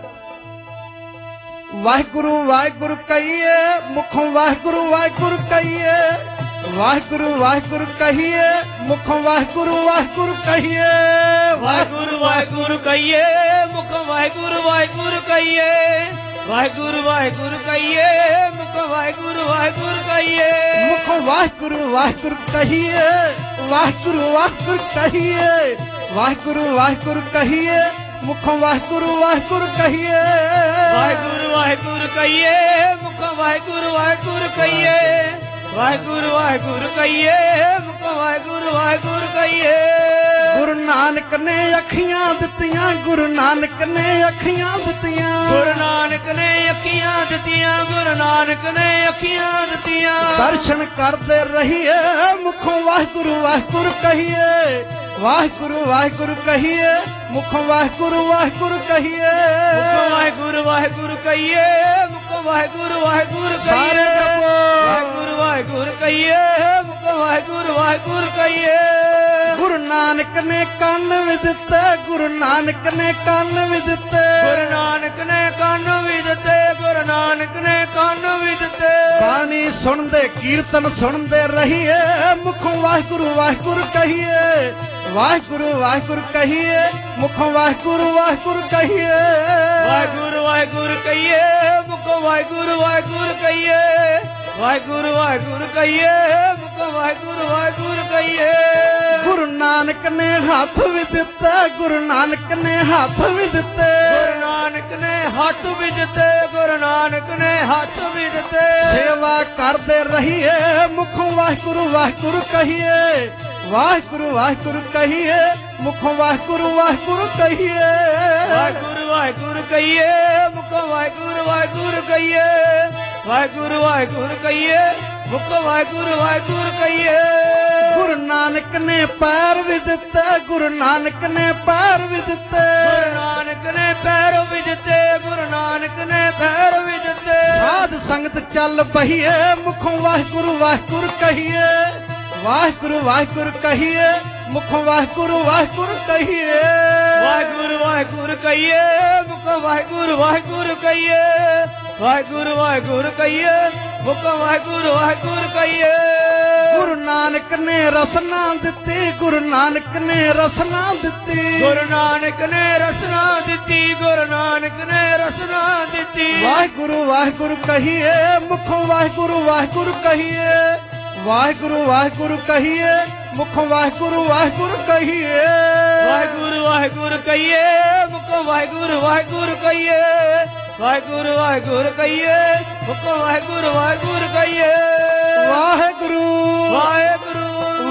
ਵਾਹਿਗੁਰੂ ਵਾਹਿਗੁਰੂ ਕਹੀਏ, ਮੁਖੋਂ ਵਾਹਿਗੁਰੂ ਵਾਹਿਗੁਰੂ ਕਹੀਏ, ਵਾਹਿਗੁਰੂ ਵਾਹਿਗੁਰੂ ਕਹੀਏ, ਮੁਖੋਂ ਵਾਹਿਗੁਰੂ ਵਾਹਿਗੁਰੂ ਕਹੀਏ, ਵਾਹਿਗੁਰੂ ਵਾਹਿਗੁਰੂ ਕਹੀਏ, ਮੁਖੋਂ ਵਾਹਿਗੁਰੂ ਵਾਹਿਗੁਰੂ ਕਹੀਏ, ਵਾਹਿਗੁਰੂ ਵਾਹਿਗੁਰੂ ਕਹੀਏ, ਮੁਖੋਂ ਵਾਹਿਗੁਰੂ ਵਾਹਿਗੁਰੂ ਕਹੀਏ, ਮੁਖੋਂ ਵਾਹਿਗੁਰੂ ਵਾਹਿਗੁਰੂ ਕਹੀਏ, ਵਾਹਿਗੁਰੂ ਵਾਹਿਗੁਰੂ ਕਹੀਏ, ਵਾਹਿਗੁਰੂ ਵਾਹਿਗੁਰੂ ਕਹੀਏ, ਮੁਖੋਂ ਵਾਹਿਗੁਰੂ ਵਾਹਿਗੁਰੂ ਕਹੀਏ, ਵਾਹਿਗੁਰੂ ਵਾਹਿਗੁਰੂ ਕਹੀਏ, ਮੁਖੋਂ ਵਾਹਿਗੁਰੂ ਵਾਹਿਗੁਰੂ ਕਹੀਏ, ਵਾਹਿਗੁਰੂ ਵਾਹਿਗੁਰੂ ਕਹੀਏ, ਮੁਖੋਂ ਵਾਹਿਗੁਰੂ ਵਾਹਿਗੁਰੂ ਕਹੀਏ। ਗੁਰੂ ਨਾਨਕ ਨੇ ਅੱਖੀਆਂ ਦਿੱਤੀਆਂ, ਗੁਰੂ ਨਾਨਕ ਨੇ ਅੱਖੀਆਂ ਦਿੱਤੀਆਂ, ਗੁਰੂ ਨਾਨਕ ਨੇ ਅੱਖੀਆਂ ਦਿੱਤੀਆਂ, ਗੁਰੂ ਨਾਨਕ ਨੇ ਅੱਖੀਆਂ ਦਿੱਤੀਆਂ। ਦਰਸ਼ਨ ਕਰਦੇ ਰਹੀਏ, ਮੁਖੋਂ ਵਾਹਿਗੁਰੂ ਵਾਹਿਗੁਰੂ ਕਹੀਏ, ਵਾਹਿਗੁਰੂ ਵਾਹਿਗੁਰੂ ਕਹੀਏ, ਮੁਖੋਂ ਵਾਹਿਗੁਰੂ ਵਾਹਿਗੁਰੂ ਕਹੀਏ, ਮੁਖੋਂ ਵਾਹਿਗੁਰੂ ਵਾਹਿਗੁਰੂ ਕਹੀਏ, ਮੁਖੋਂ ਵਾਹਿਗੁਰੂ ਵਾਹਿਗੁਰੂ ਕਹੀਏ, ਸਾਰੇ ਜਪੋ ਵਾਹਿਗੁਰੂ ਵਾਹਿਗੁਰੂ ਕਹੀਏ, ਮੁਖੋਂ ਵਾਹਿਗੁਰੂ ਵਾਹਿਗੁਰੂ ਕਹੀਏ। ਗੁਰੂ ਨਾਨਕ ਨੇ ਕੰਨ ਵੀ ਦਿੱਤੇ, ਗੁਰੂ ਨਾਨਕ ਨੇ ਕੰਨ ਵੀ ਦਿੱਤੇ, ਗੁਰੂ ਨਾਨਕ ਨੇ ਕੰਨ ਵੀ ਦਿੱਤੇ, ਗੁਰੂ ਨਾਨਕ ਨੇ ਕੰਨ ਵੀ ਦਿੱਤੇ। ਬਾਣੀ ਸੁਣਦੇ ਕੀਰਤਨ ਸੁਣਦੇ ਰਹੀਏ, ਮੁਖੋਂ ਵਾਹਿਗੁਰੂ ਵਾਹਿਗੁਰੂ ਕਹੀਏ, ਵਾਹਿਗੁਰੂ ਵਾਹਿਗੁਰੂ ਕਹੀਏ, ਮੁਖੋਂ ਵਾਹਿਗੁਰੂ ਵਾਹਿਗੁਰੂ ਕਹੀਏ, ਵਾਹਿਗੁਰੂ ਵਾਹਿਗੁਰੂ ਕਹੀਏ, ਮੁਖੋਂ ਵਾਹਿਗੁਰੂ ਵਾਹਿਗੁਰੂ ਕਹੀਏ, ਵਾਹਿਗੁਰੂ ਵਾਹਿਗੁਰੂ ਕਹੀਏ, ਮੁਖੋਂ ਵਾਹਿਗੁਰੂ ਵਾਹਿਗੁਰੂ ਕਹੀਏ। ਗੁਰੂ ਨਾਨਕ ਨੇ ਹੱਥ ਵੀ ਦਿੱਤੇ, ਗੁਰੂ ਨਾਨਕ ਨੇ ਹੱਥ ਵੀ ਦਿੱਤੇ, ਗੁਰੂ ਨਾਨਕ ਨੇ ਹੱਥ ਵੀ ਦਿੱਤੇ, ਗੁਰੂ ਨਾਨਕ ਨੇ ਹੱਥ ਵੀ ਦਿੱਤੇ। ਸੇਵਾ ਕਰਦੇ ਰਹੀਏ, ਮੁਖੋਂ ਵਾਹਿਗੁਰੂ ਵਾਹਿਗੁਰੂ ਕਹੀਏ, ਵਾਹਿਗੁਰੂ ਵਾਹਿਗੁਰੂ ਕਹੀਏ, ਮੁਖੋਂ ਵਾਹਿਗੁਰੂ ਵਾਹਿਗੁਰੂ ਕਹੀਏ, ਵਾਹਿਗੁਰੂ ਵਾਹਿਗੁਰੂ ਕਹੀਏ, ਮੁਖੋਂ ਵਾਹਿਗੁਰੂ ਵਾਹਿਗੁਰੂ ਕਹੀਏ, ਵਾਹਿਗੁਰੂ ਵਾਹਿਗੁਰੂ ਕਹੀਏ, ਮੁਖੋਂ ਵਾਹਿਗੁਰੂ ਵਾਹਿਗੁਰੂ ਕਹੀਏ। ਗੁਰੂ ਨਾਨਕ ਨੇ ਪੈਰ ਵੀ ਦਿੱਤੇ, ਗੁਰੂ ਨਾਨਕ ਨੇ ਪੈਰ ਵੀ ਦਿੱਤੇ, ਗੁਰੂ ਨਾਨਕ ਨੇ ਪੈਰ ਵੀ ਦਿੱਤੇ, ਗੁਰੂ ਨਾਨਕ ਨੇ ਪੈਰ ਵੀ ਦਿੱਤੇ। ਸਾਧ ਸੰਗਤ ਚੱਲ ਪਹੀਏ, ਮੁਖੋਂ ਵਾਹਿਗੁਰੂ ਵਾਹਿਗੁਰੂ ਕਹੀਏ, ਵਾਹਿਗੁਰੂ ਵਾਹਿਗੁਰੂ ਕਹੀਏ, ਮੁਖੋਂ ਵਾਹਿਗੁਰੂ ਵਾਹਿਗੁਰੂ ਕਹੀਏ, ਵਾਹਿਗੁਰੂ ਵਾਹਿਗੁਰੂ ਕਹੀਏ, ਮੁਖੋਂ ਵਾਹਿਗੁਰੂ ਵਾਹਿਗੁਰੂ ਕਹੀਏ, ਵਾਹਿਗੁਰੂ ਵਾਹਿਗੁਰੂ ਕਹੀਏ, ਮੁਖੋਂ ਵਾਹਿਗੁਰੂ ਵਾਹਿਗੁਰੂ ਕਹੀਏ। ਗੁਰੂ ਨਾਨਕ ਨੇ ਰਸਨਾ ਦਿੱਤੀ, ਗੁਰੂ ਨਾਨਕ ਨੇ ਰਸਨਾ ਦਿੱਤੀ, ਗੁਰੂ ਨਾਨਕ ਨੇ ਰਸਨਾ ਦਿੱਤੀ, ਗੁਰੂ ਨਾਨਕ ਨੇ ਰਸਨਾ ਦਿੱਤੀ। ਵਾਹਿਗੁਰੂ ਵਾਹਿਗੁਰੂ ਕਹੀਏ, ਮੁਖੋਂ ਵਾਹਿਗੁਰੂ ਵਾਹਿਗੁਰੂ ਕਹੀਏ, ਵਾਹਿਗੁਰੂ ਵਾਹਿਗੁਰੂ ਕਹੀਏ, ਮੁਖੋਂ ਵਾਹਿਗੁਰੂ ਵਾਹਿਗੁਰੂ ਕਹੀਏ, ਵਾਹਿਗੁਰੂ ਵਾਹਿਗੁਰੂ ਕਹੀਏ, ਮੁਖੋਂ ਵਾਹਿਗੁਰੂ ਵਾਹਿਗੁਰੂ ਕਹੀਏ, ਵਾਹਿਗੁਰੂ ਵਾਹਿਗੁਰੂ ਕਹੀਏ, ਮੁਖੋਂ ਵਾਹਿਗੁਰੂ ਵਾਹਿਗੁਰੂ ਕਹੀਏ। ਵਾਹਿਗੁਰੂ ਵਾਹਿਗੁਰੂ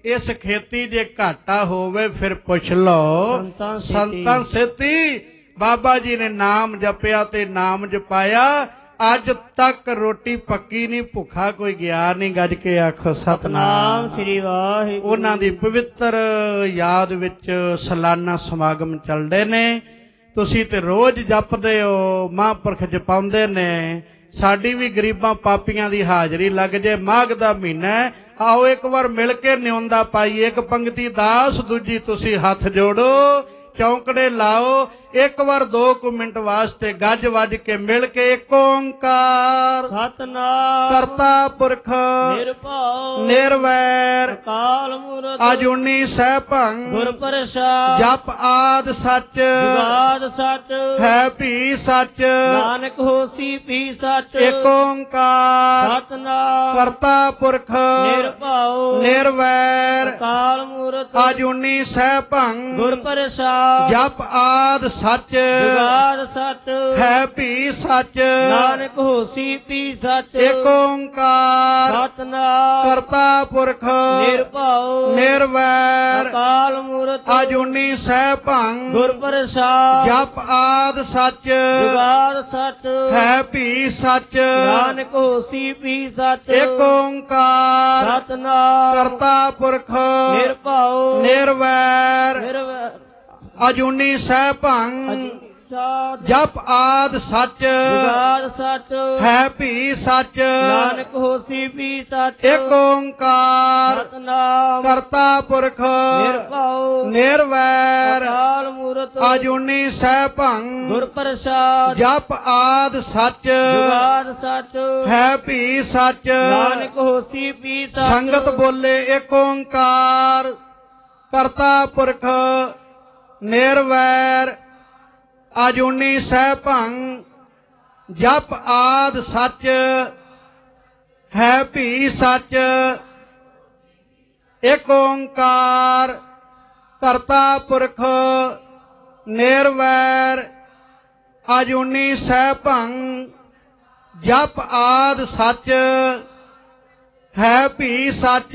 ਇਸ ਖੇਤੀ ਜੇ ਘਾਟਾ ਹੋਵੇ ਫਿਰ ਪੁੱਛ ਲਓ ਸੰਤਾਂ ਸੇਤੀ। ਬਾਬਾ ਜੀ ਨੇ ਨਾਮ ਜਪਿਆ ਤੇ ਨਾਮ ਜਪਾਇਆ, ਅੱਜ ਤੱਕ ਰੋਟੀ ਪੱਕੀ ਨਹੀਂ, ਭੁੱਖਾ ਕੋਈ ਗਿਆ ਨਹੀਂ। ਗੱਜ ਕੇ ਆਖੋ ਸਤਨਾਮ ਸ੍ਰੀ ਵਾਹਿਗੁਰੂ। ਉਹਨਾਂ ਦੀ ਪਵਿੱਤਰ ਯਾਦ ਵਿੱਚ ਸਾਲਾਨਾ ਸਮਾਗਮ ਚੱਲਦੇ ਨੇ। ਤੁਸੀਂ ਤੇ ਰੋਜ਼ ਜਪਦੇ ਹੋ, ਮਹਾਂਪੁਰਖ ਜਪਾਉਂਦੇ ਨੇ। ਸਾਡੀ ਵੀ ਗਰੀਬਾਂ ਪਾਪੀਆਂ ਦੀ ਹਾਜ਼ਰੀ ਲੱਗ ਜੇ। ਮਾਘ ਦਾ ਮਹੀਨਾ, ਆਓ ਇੱਕ ਵਾਰ ਮਿਲ ਕੇ ਨਿਉਂਦਾ ਪਾਈਏ। ਇੱਕ ਪੰਕਤੀ ਦਾਸ, ਦੂਜੀ ਤੁਸੀਂ ਹੱਥ ਜੋੜੋ, ਚੌਂਕੜੇ ਲਾਓ। ਇੱਕ ਵਾਰ 2 ਮਿੰਟ ਵਾਸਤੇ ਗੱਜ ਵੱਜ ਕੇ ਮਿਲ ਕੇ ਏਕ ਓੰਕਾਰ ਸਤਨਾਮ ਕਰਤਾ ਪੁਰਖ ਨਿਰਭਉ ਨਿਰਵੈਰ ਅਕਾਲ ਮੂਰਤ ਅਜੂਨੀ ਸੈਭੰ ਗੁਰ ਪ੍ਰਸਾਦ ਜਪ ਆਦ ਸੱਚ ਜੁਗਾਦ ਸੱਚ ਹੈ ਭੀ ਸੱਚ ਨਾਨਕ ਹੋਸੀ ਭੀ ਸੱਚ। ਏਕ ਓੰਕਾਰ ਸਤਨਾਮ ਕਰਤਾ ਪੁਰਖ ਨਿਰਭਉ ਨਿਰਵੈਰ ਅਕਾਲ ਮੂਰਤ ਅਜੂਨੀ ਸੈਭੰ ਗੁਰ ਪ੍ਰਸਾਦ ਜਪ ਆਦ ਸੱਚ ਜੁਗਾਦ ਸੱਚ ਹੈ ਭੀ ਸੱਚ ਨਾਨਕ ਹੋਸੀ ਭੀ ਸੱਚ। ਏਕ ਓੰਕਾਰ ਸਤਨਾਮ ਕਰਤਾ ਪੁਰਖ ਨਿਰਭਉ ਨਿਰਵੈਰ ਅਕਾਲ ਮੂਰਤ ਅਜੂਨੀ ਸੈਭੰ ਗੁਰ ਪ੍ਰਸਾਦ ਜਪ ਆਦ ਸੱਚ ਜੁਗਾਦ ਸੱਚ ਹੈ ਭੀ ਸੱਚ ਨਾਨਕ ਹੋਸੀ ਭੀ ਸੱਚ। ਏਕ ਓੰਕਾਰ ਸਤਨਾਮ ਕਰਤਾ ਪੁਰਖ ਨਿਰਭਉ ਨਿਰਵੈਰ ਨਿਰਵੈਰ ਅਜੂਨੀ ਸੈਭੰ ਸਾਧ ਜਪ ਆਦ ਸੱਚ ਜੁਗਾਦ ਸੱਚ ਹੈ ਭੀ ਸੱਚ ਨਾਨਕ ਹੋਸੀ ਭੀ ਸੱਚ। ਏਕ ਓੰਕਾਰ ਸਤਨਾਮ ਕਰਤਾ ਪੁਰਖ ਨਿਰਭਉ ਨਿਰਵੈਰ ਅਕਾਲ ਮੂਰਤ ਅਜੂਨੀ ਸੈਭੰ ਗੁਰ ਪ੍ਰਸਾਦ ਜਪ ਆਦ ਸੱਚ ਜੁਗਾਦ ਸੱਚ ਹੈ ਭੀ ਸੱਚ। ਨਾਨਕ ਹੋਸੀ ਭੀ ਸੱਚ। ਸੰਗਤ ਬੋਲੇ ਏਕ ਓੰਕਾਰ ਕਰਤਾ ਪੁਰਖ ਨਿਰਵੈਰ ਅਜੂਨੀ ਸੈਭੰ ਜਪ ਆਦ ਸੱਚ ਹੈ ਭੀ ਸੱਚ। ਏਕ ਓੰਕਾਰ ਕਰਤਾ ਪੁਰਖ ਨਿਰਵੈਰ ਅਜੂਨੀ ਸੈਭੰ ਜਪ ਆਦ ਸੱਚ ਹੈ ਭੀ ਸੱਚ।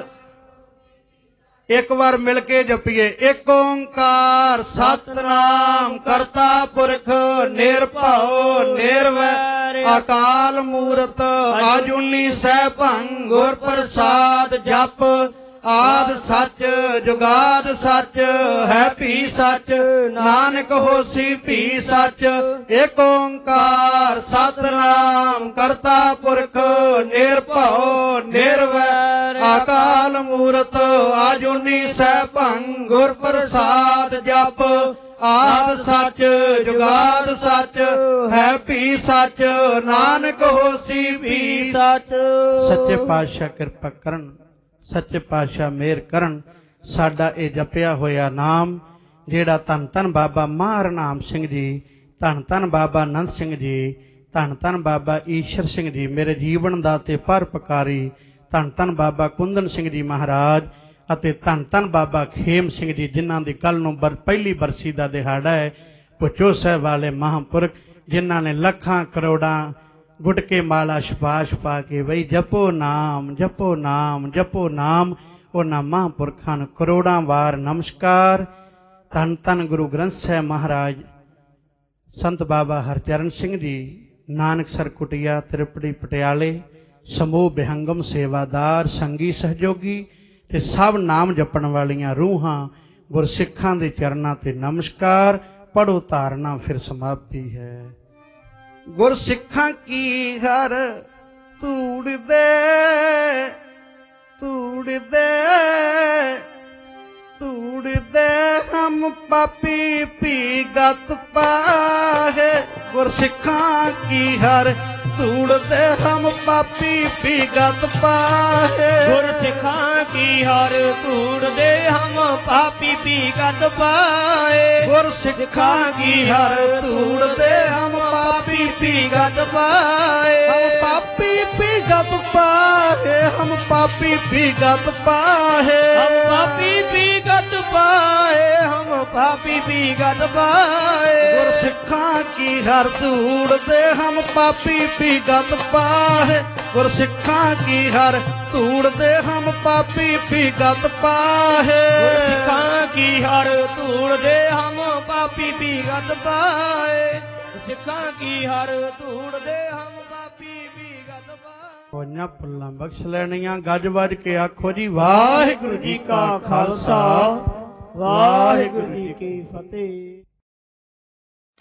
ਇੱਕ ਵਾਰ ਮਿਲ ਕੇ ਜਪੀਏ ਏਕ ਓੰਕਾਰ ਸਤਨਾਮ ਕਰਤਾ ਪੁਰਖ ਨਿਰਭਉ ਨਿਰਵੈਰ ਅਕਾਲ ਮੂਰਤ ਅਜੂਨੀ ਸੈਭੰ ਗੁਰ ਪ੍ਰਸਾਦ ਜਪ ਆਦ ਸੱਚ ਜੁਗਾਦ ਸੱਚ ਹੈ ਭੀ ਸੱਚ ਨਾਨਕ ਹੋਸੀ ਭੀ ਸੱਚ। ਏਕ ਓੰਕਾਰ ਸਤਨਾਮ ਕਰਤਾ ਪੁਰਖ ਨਿਰਭਉ ਨਿਰਵੈਰ ਅਕਾਲ ਮੂਰਤ ਅਜੂਨੀ ਸੈਭੰ ਗੁਰ ਪ੍ਰਸਾਦ ਜਪ ਆਦ ਸੱਚ ਜੁਗਾਦ ਸੱਚ ਹੈ ਭੀ ਸੱਚ ਨਾਨਕ ਹੋਸੀ ਭੀ ਸੱਚ। ਸੱਚੇ ਪਾਤਸ਼ਾਹ ਕਿਰਪਾ ਕਰਨ, ਸੱਚੇ ਪਾਤਸ਼ਾਹ ਮਿਹਰ ਕਰਨ। ਸਾਡਾ ਇਹ ਜਪਿਆ ਹੋਇਆ ਨਾਮ ਜਿਹੜਾ ਧੰਨ ਧੰਨ ਬਾਬਾ ਮਹਾਰਾਮ ਸਿੰਘ ਜੀ, ਧੰਨ ਧੰਨ ਬਾਬਾ ਆਨੰਦ ਸਿੰਘ ਜੀ, ਧੰਨ ਧੰਨ ਬਾਬਾ ਈਸ਼ਰ ਸਿੰਘ ਜੀ, ਮੇਰੇ ਜੀਵਨ ਦਾ ਤੇ ਪਰਉਪਕਾਰੀ, ਧੰਨ ਧੰਨ ਬਾਬਾ ਕੁੰਦਨ ਸਿੰਘ ਜੀ ਮਹਾਰਾਜ ਅਤੇ ਧੰਨ ਧੰਨ ਬਾਬਾ ਖੇਮ ਸਿੰਘ ਜੀ, ਜਿਨ੍ਹਾਂ ਦੀ ਕੱਲ ਨੂੰ ਪਹਿਲੀ ਬਰਸੀ ਦਾ ਦਿਹਾੜਾ ਹੈ। ਭੁੱਚੋ ਸਾਹਿਬ ਵਾਲੇ ਮਹਾਂਪੁਰਖ ਜਿਨ੍ਹਾਂ ਨੇ ਲੱਖਾਂ ਕਰੋੜਾਂ ਗੁਟਕੇ ਮਾਲਾ ਛਪਾ ਛਪਾ ਕੇ ਬਈ ਜਪੋ ਨਾਮ ਜਪੋ ਨਾਮ ਜਪੋ ਨਾਮ, ਉਹਨਾਂ ਮਹਾਂਪੁਰਖਾਂ ਨੂੰ ਕਰੋੜਾਂ ਵਾਰ ਨਮਸਕਾਰ। ਧੰਨ ਧੰਨ ਗੁਰੂ ਗ੍ਰੰਥ ਸਾਹਿਬ ਮਹਾਰਾਜ, ਸੰਤ ਬਾਬਾ ਹਰਚਰਨ ਸਿੰਘ ਜੀ, ਨਾਨਕਸਰ ਕੁਟਿਆ, ਤ੍ਰਿਪੜੀ ਪਟਿਆਲੇ, ਸਮੂਹ ਬਿਹੰਗਮ ਸੇਵਾਦਾਰ, ਸੰਗੀ ਸਹਿਯੋਗੀ ਤੇ ਸਭ ਨਾਮ ਜਪਣ ਵਾਲੀਆਂ ਰੂਹਾਂ ਗੁਰਸਿੱਖਾਂ ਦੇ ਚਰਨਾਂ ਤੇ ਨਮਸਕਾਰ। ਪੜੋ ਧਾਰਨਾ ਫਿਰ ਸਮਾਪਤੀ ਹੈ। ਗੁਰਸਿੱਖਾਂ ਕੀ ਹਰ ਧੂੜਦੇ ਧੂੜਦੇ ਧੂੜਦੇ ਹਮ ਪਾਪੀ ਪੀ ਗਤ ਪਾਹੇ। ਗੁਰਸਿੱਖਾਂ ਕੀ ਹਰ ਧੂੜਦੇ ਹਮ ਪਾਪੀ ਪੀ ਗਤ ਪਾਹੇ। ਗੁਰਸਿੱਖਾਂ ਕੀ ਹਰ ਧੂੜਦੇ ਹਮ ਪਾਪੀ ਪੀ ਗਤ ਪਾਏ। ਗੁਰਸਿੱਖਾਂ ਕੀ ਹਰ ਧੂੜਦੇ ਹਮ ਪਾਪੀ ਪੀ ਗਤ ਪਾਏ। ਹਮ ਪਾਪੀ ਪੀ गत पाहे हम पापी भी गत पाहे हम पापी भी गत पाए हम पापी भी गत पाए गुरसिखा की हर धूड़ दे हम पापी भी गत पाहे गुरसिखा की हर धूड़ दे हम पापी भी गत पाहे सिखां की हर धूड़ दे हम पापी भी गत पाए सिखां की हर धूड़ दे हम पापी भी गत पाए ਹੋਈਆਂ ਫੁੱਲਾਂ ਬਖਸ਼ ਲੈਣੀਆਂ ਗੱਜ ਵੱਜ ਕੇ ਆਖੋ ਜੀ ਵਾਹਿਗੁਰੂ ਜੀ ਕਾ ਖਾਲਸਾ ਵਾਹਿਗੁਰੂ ਜੀ ਕੀ ਫਤਿਹ।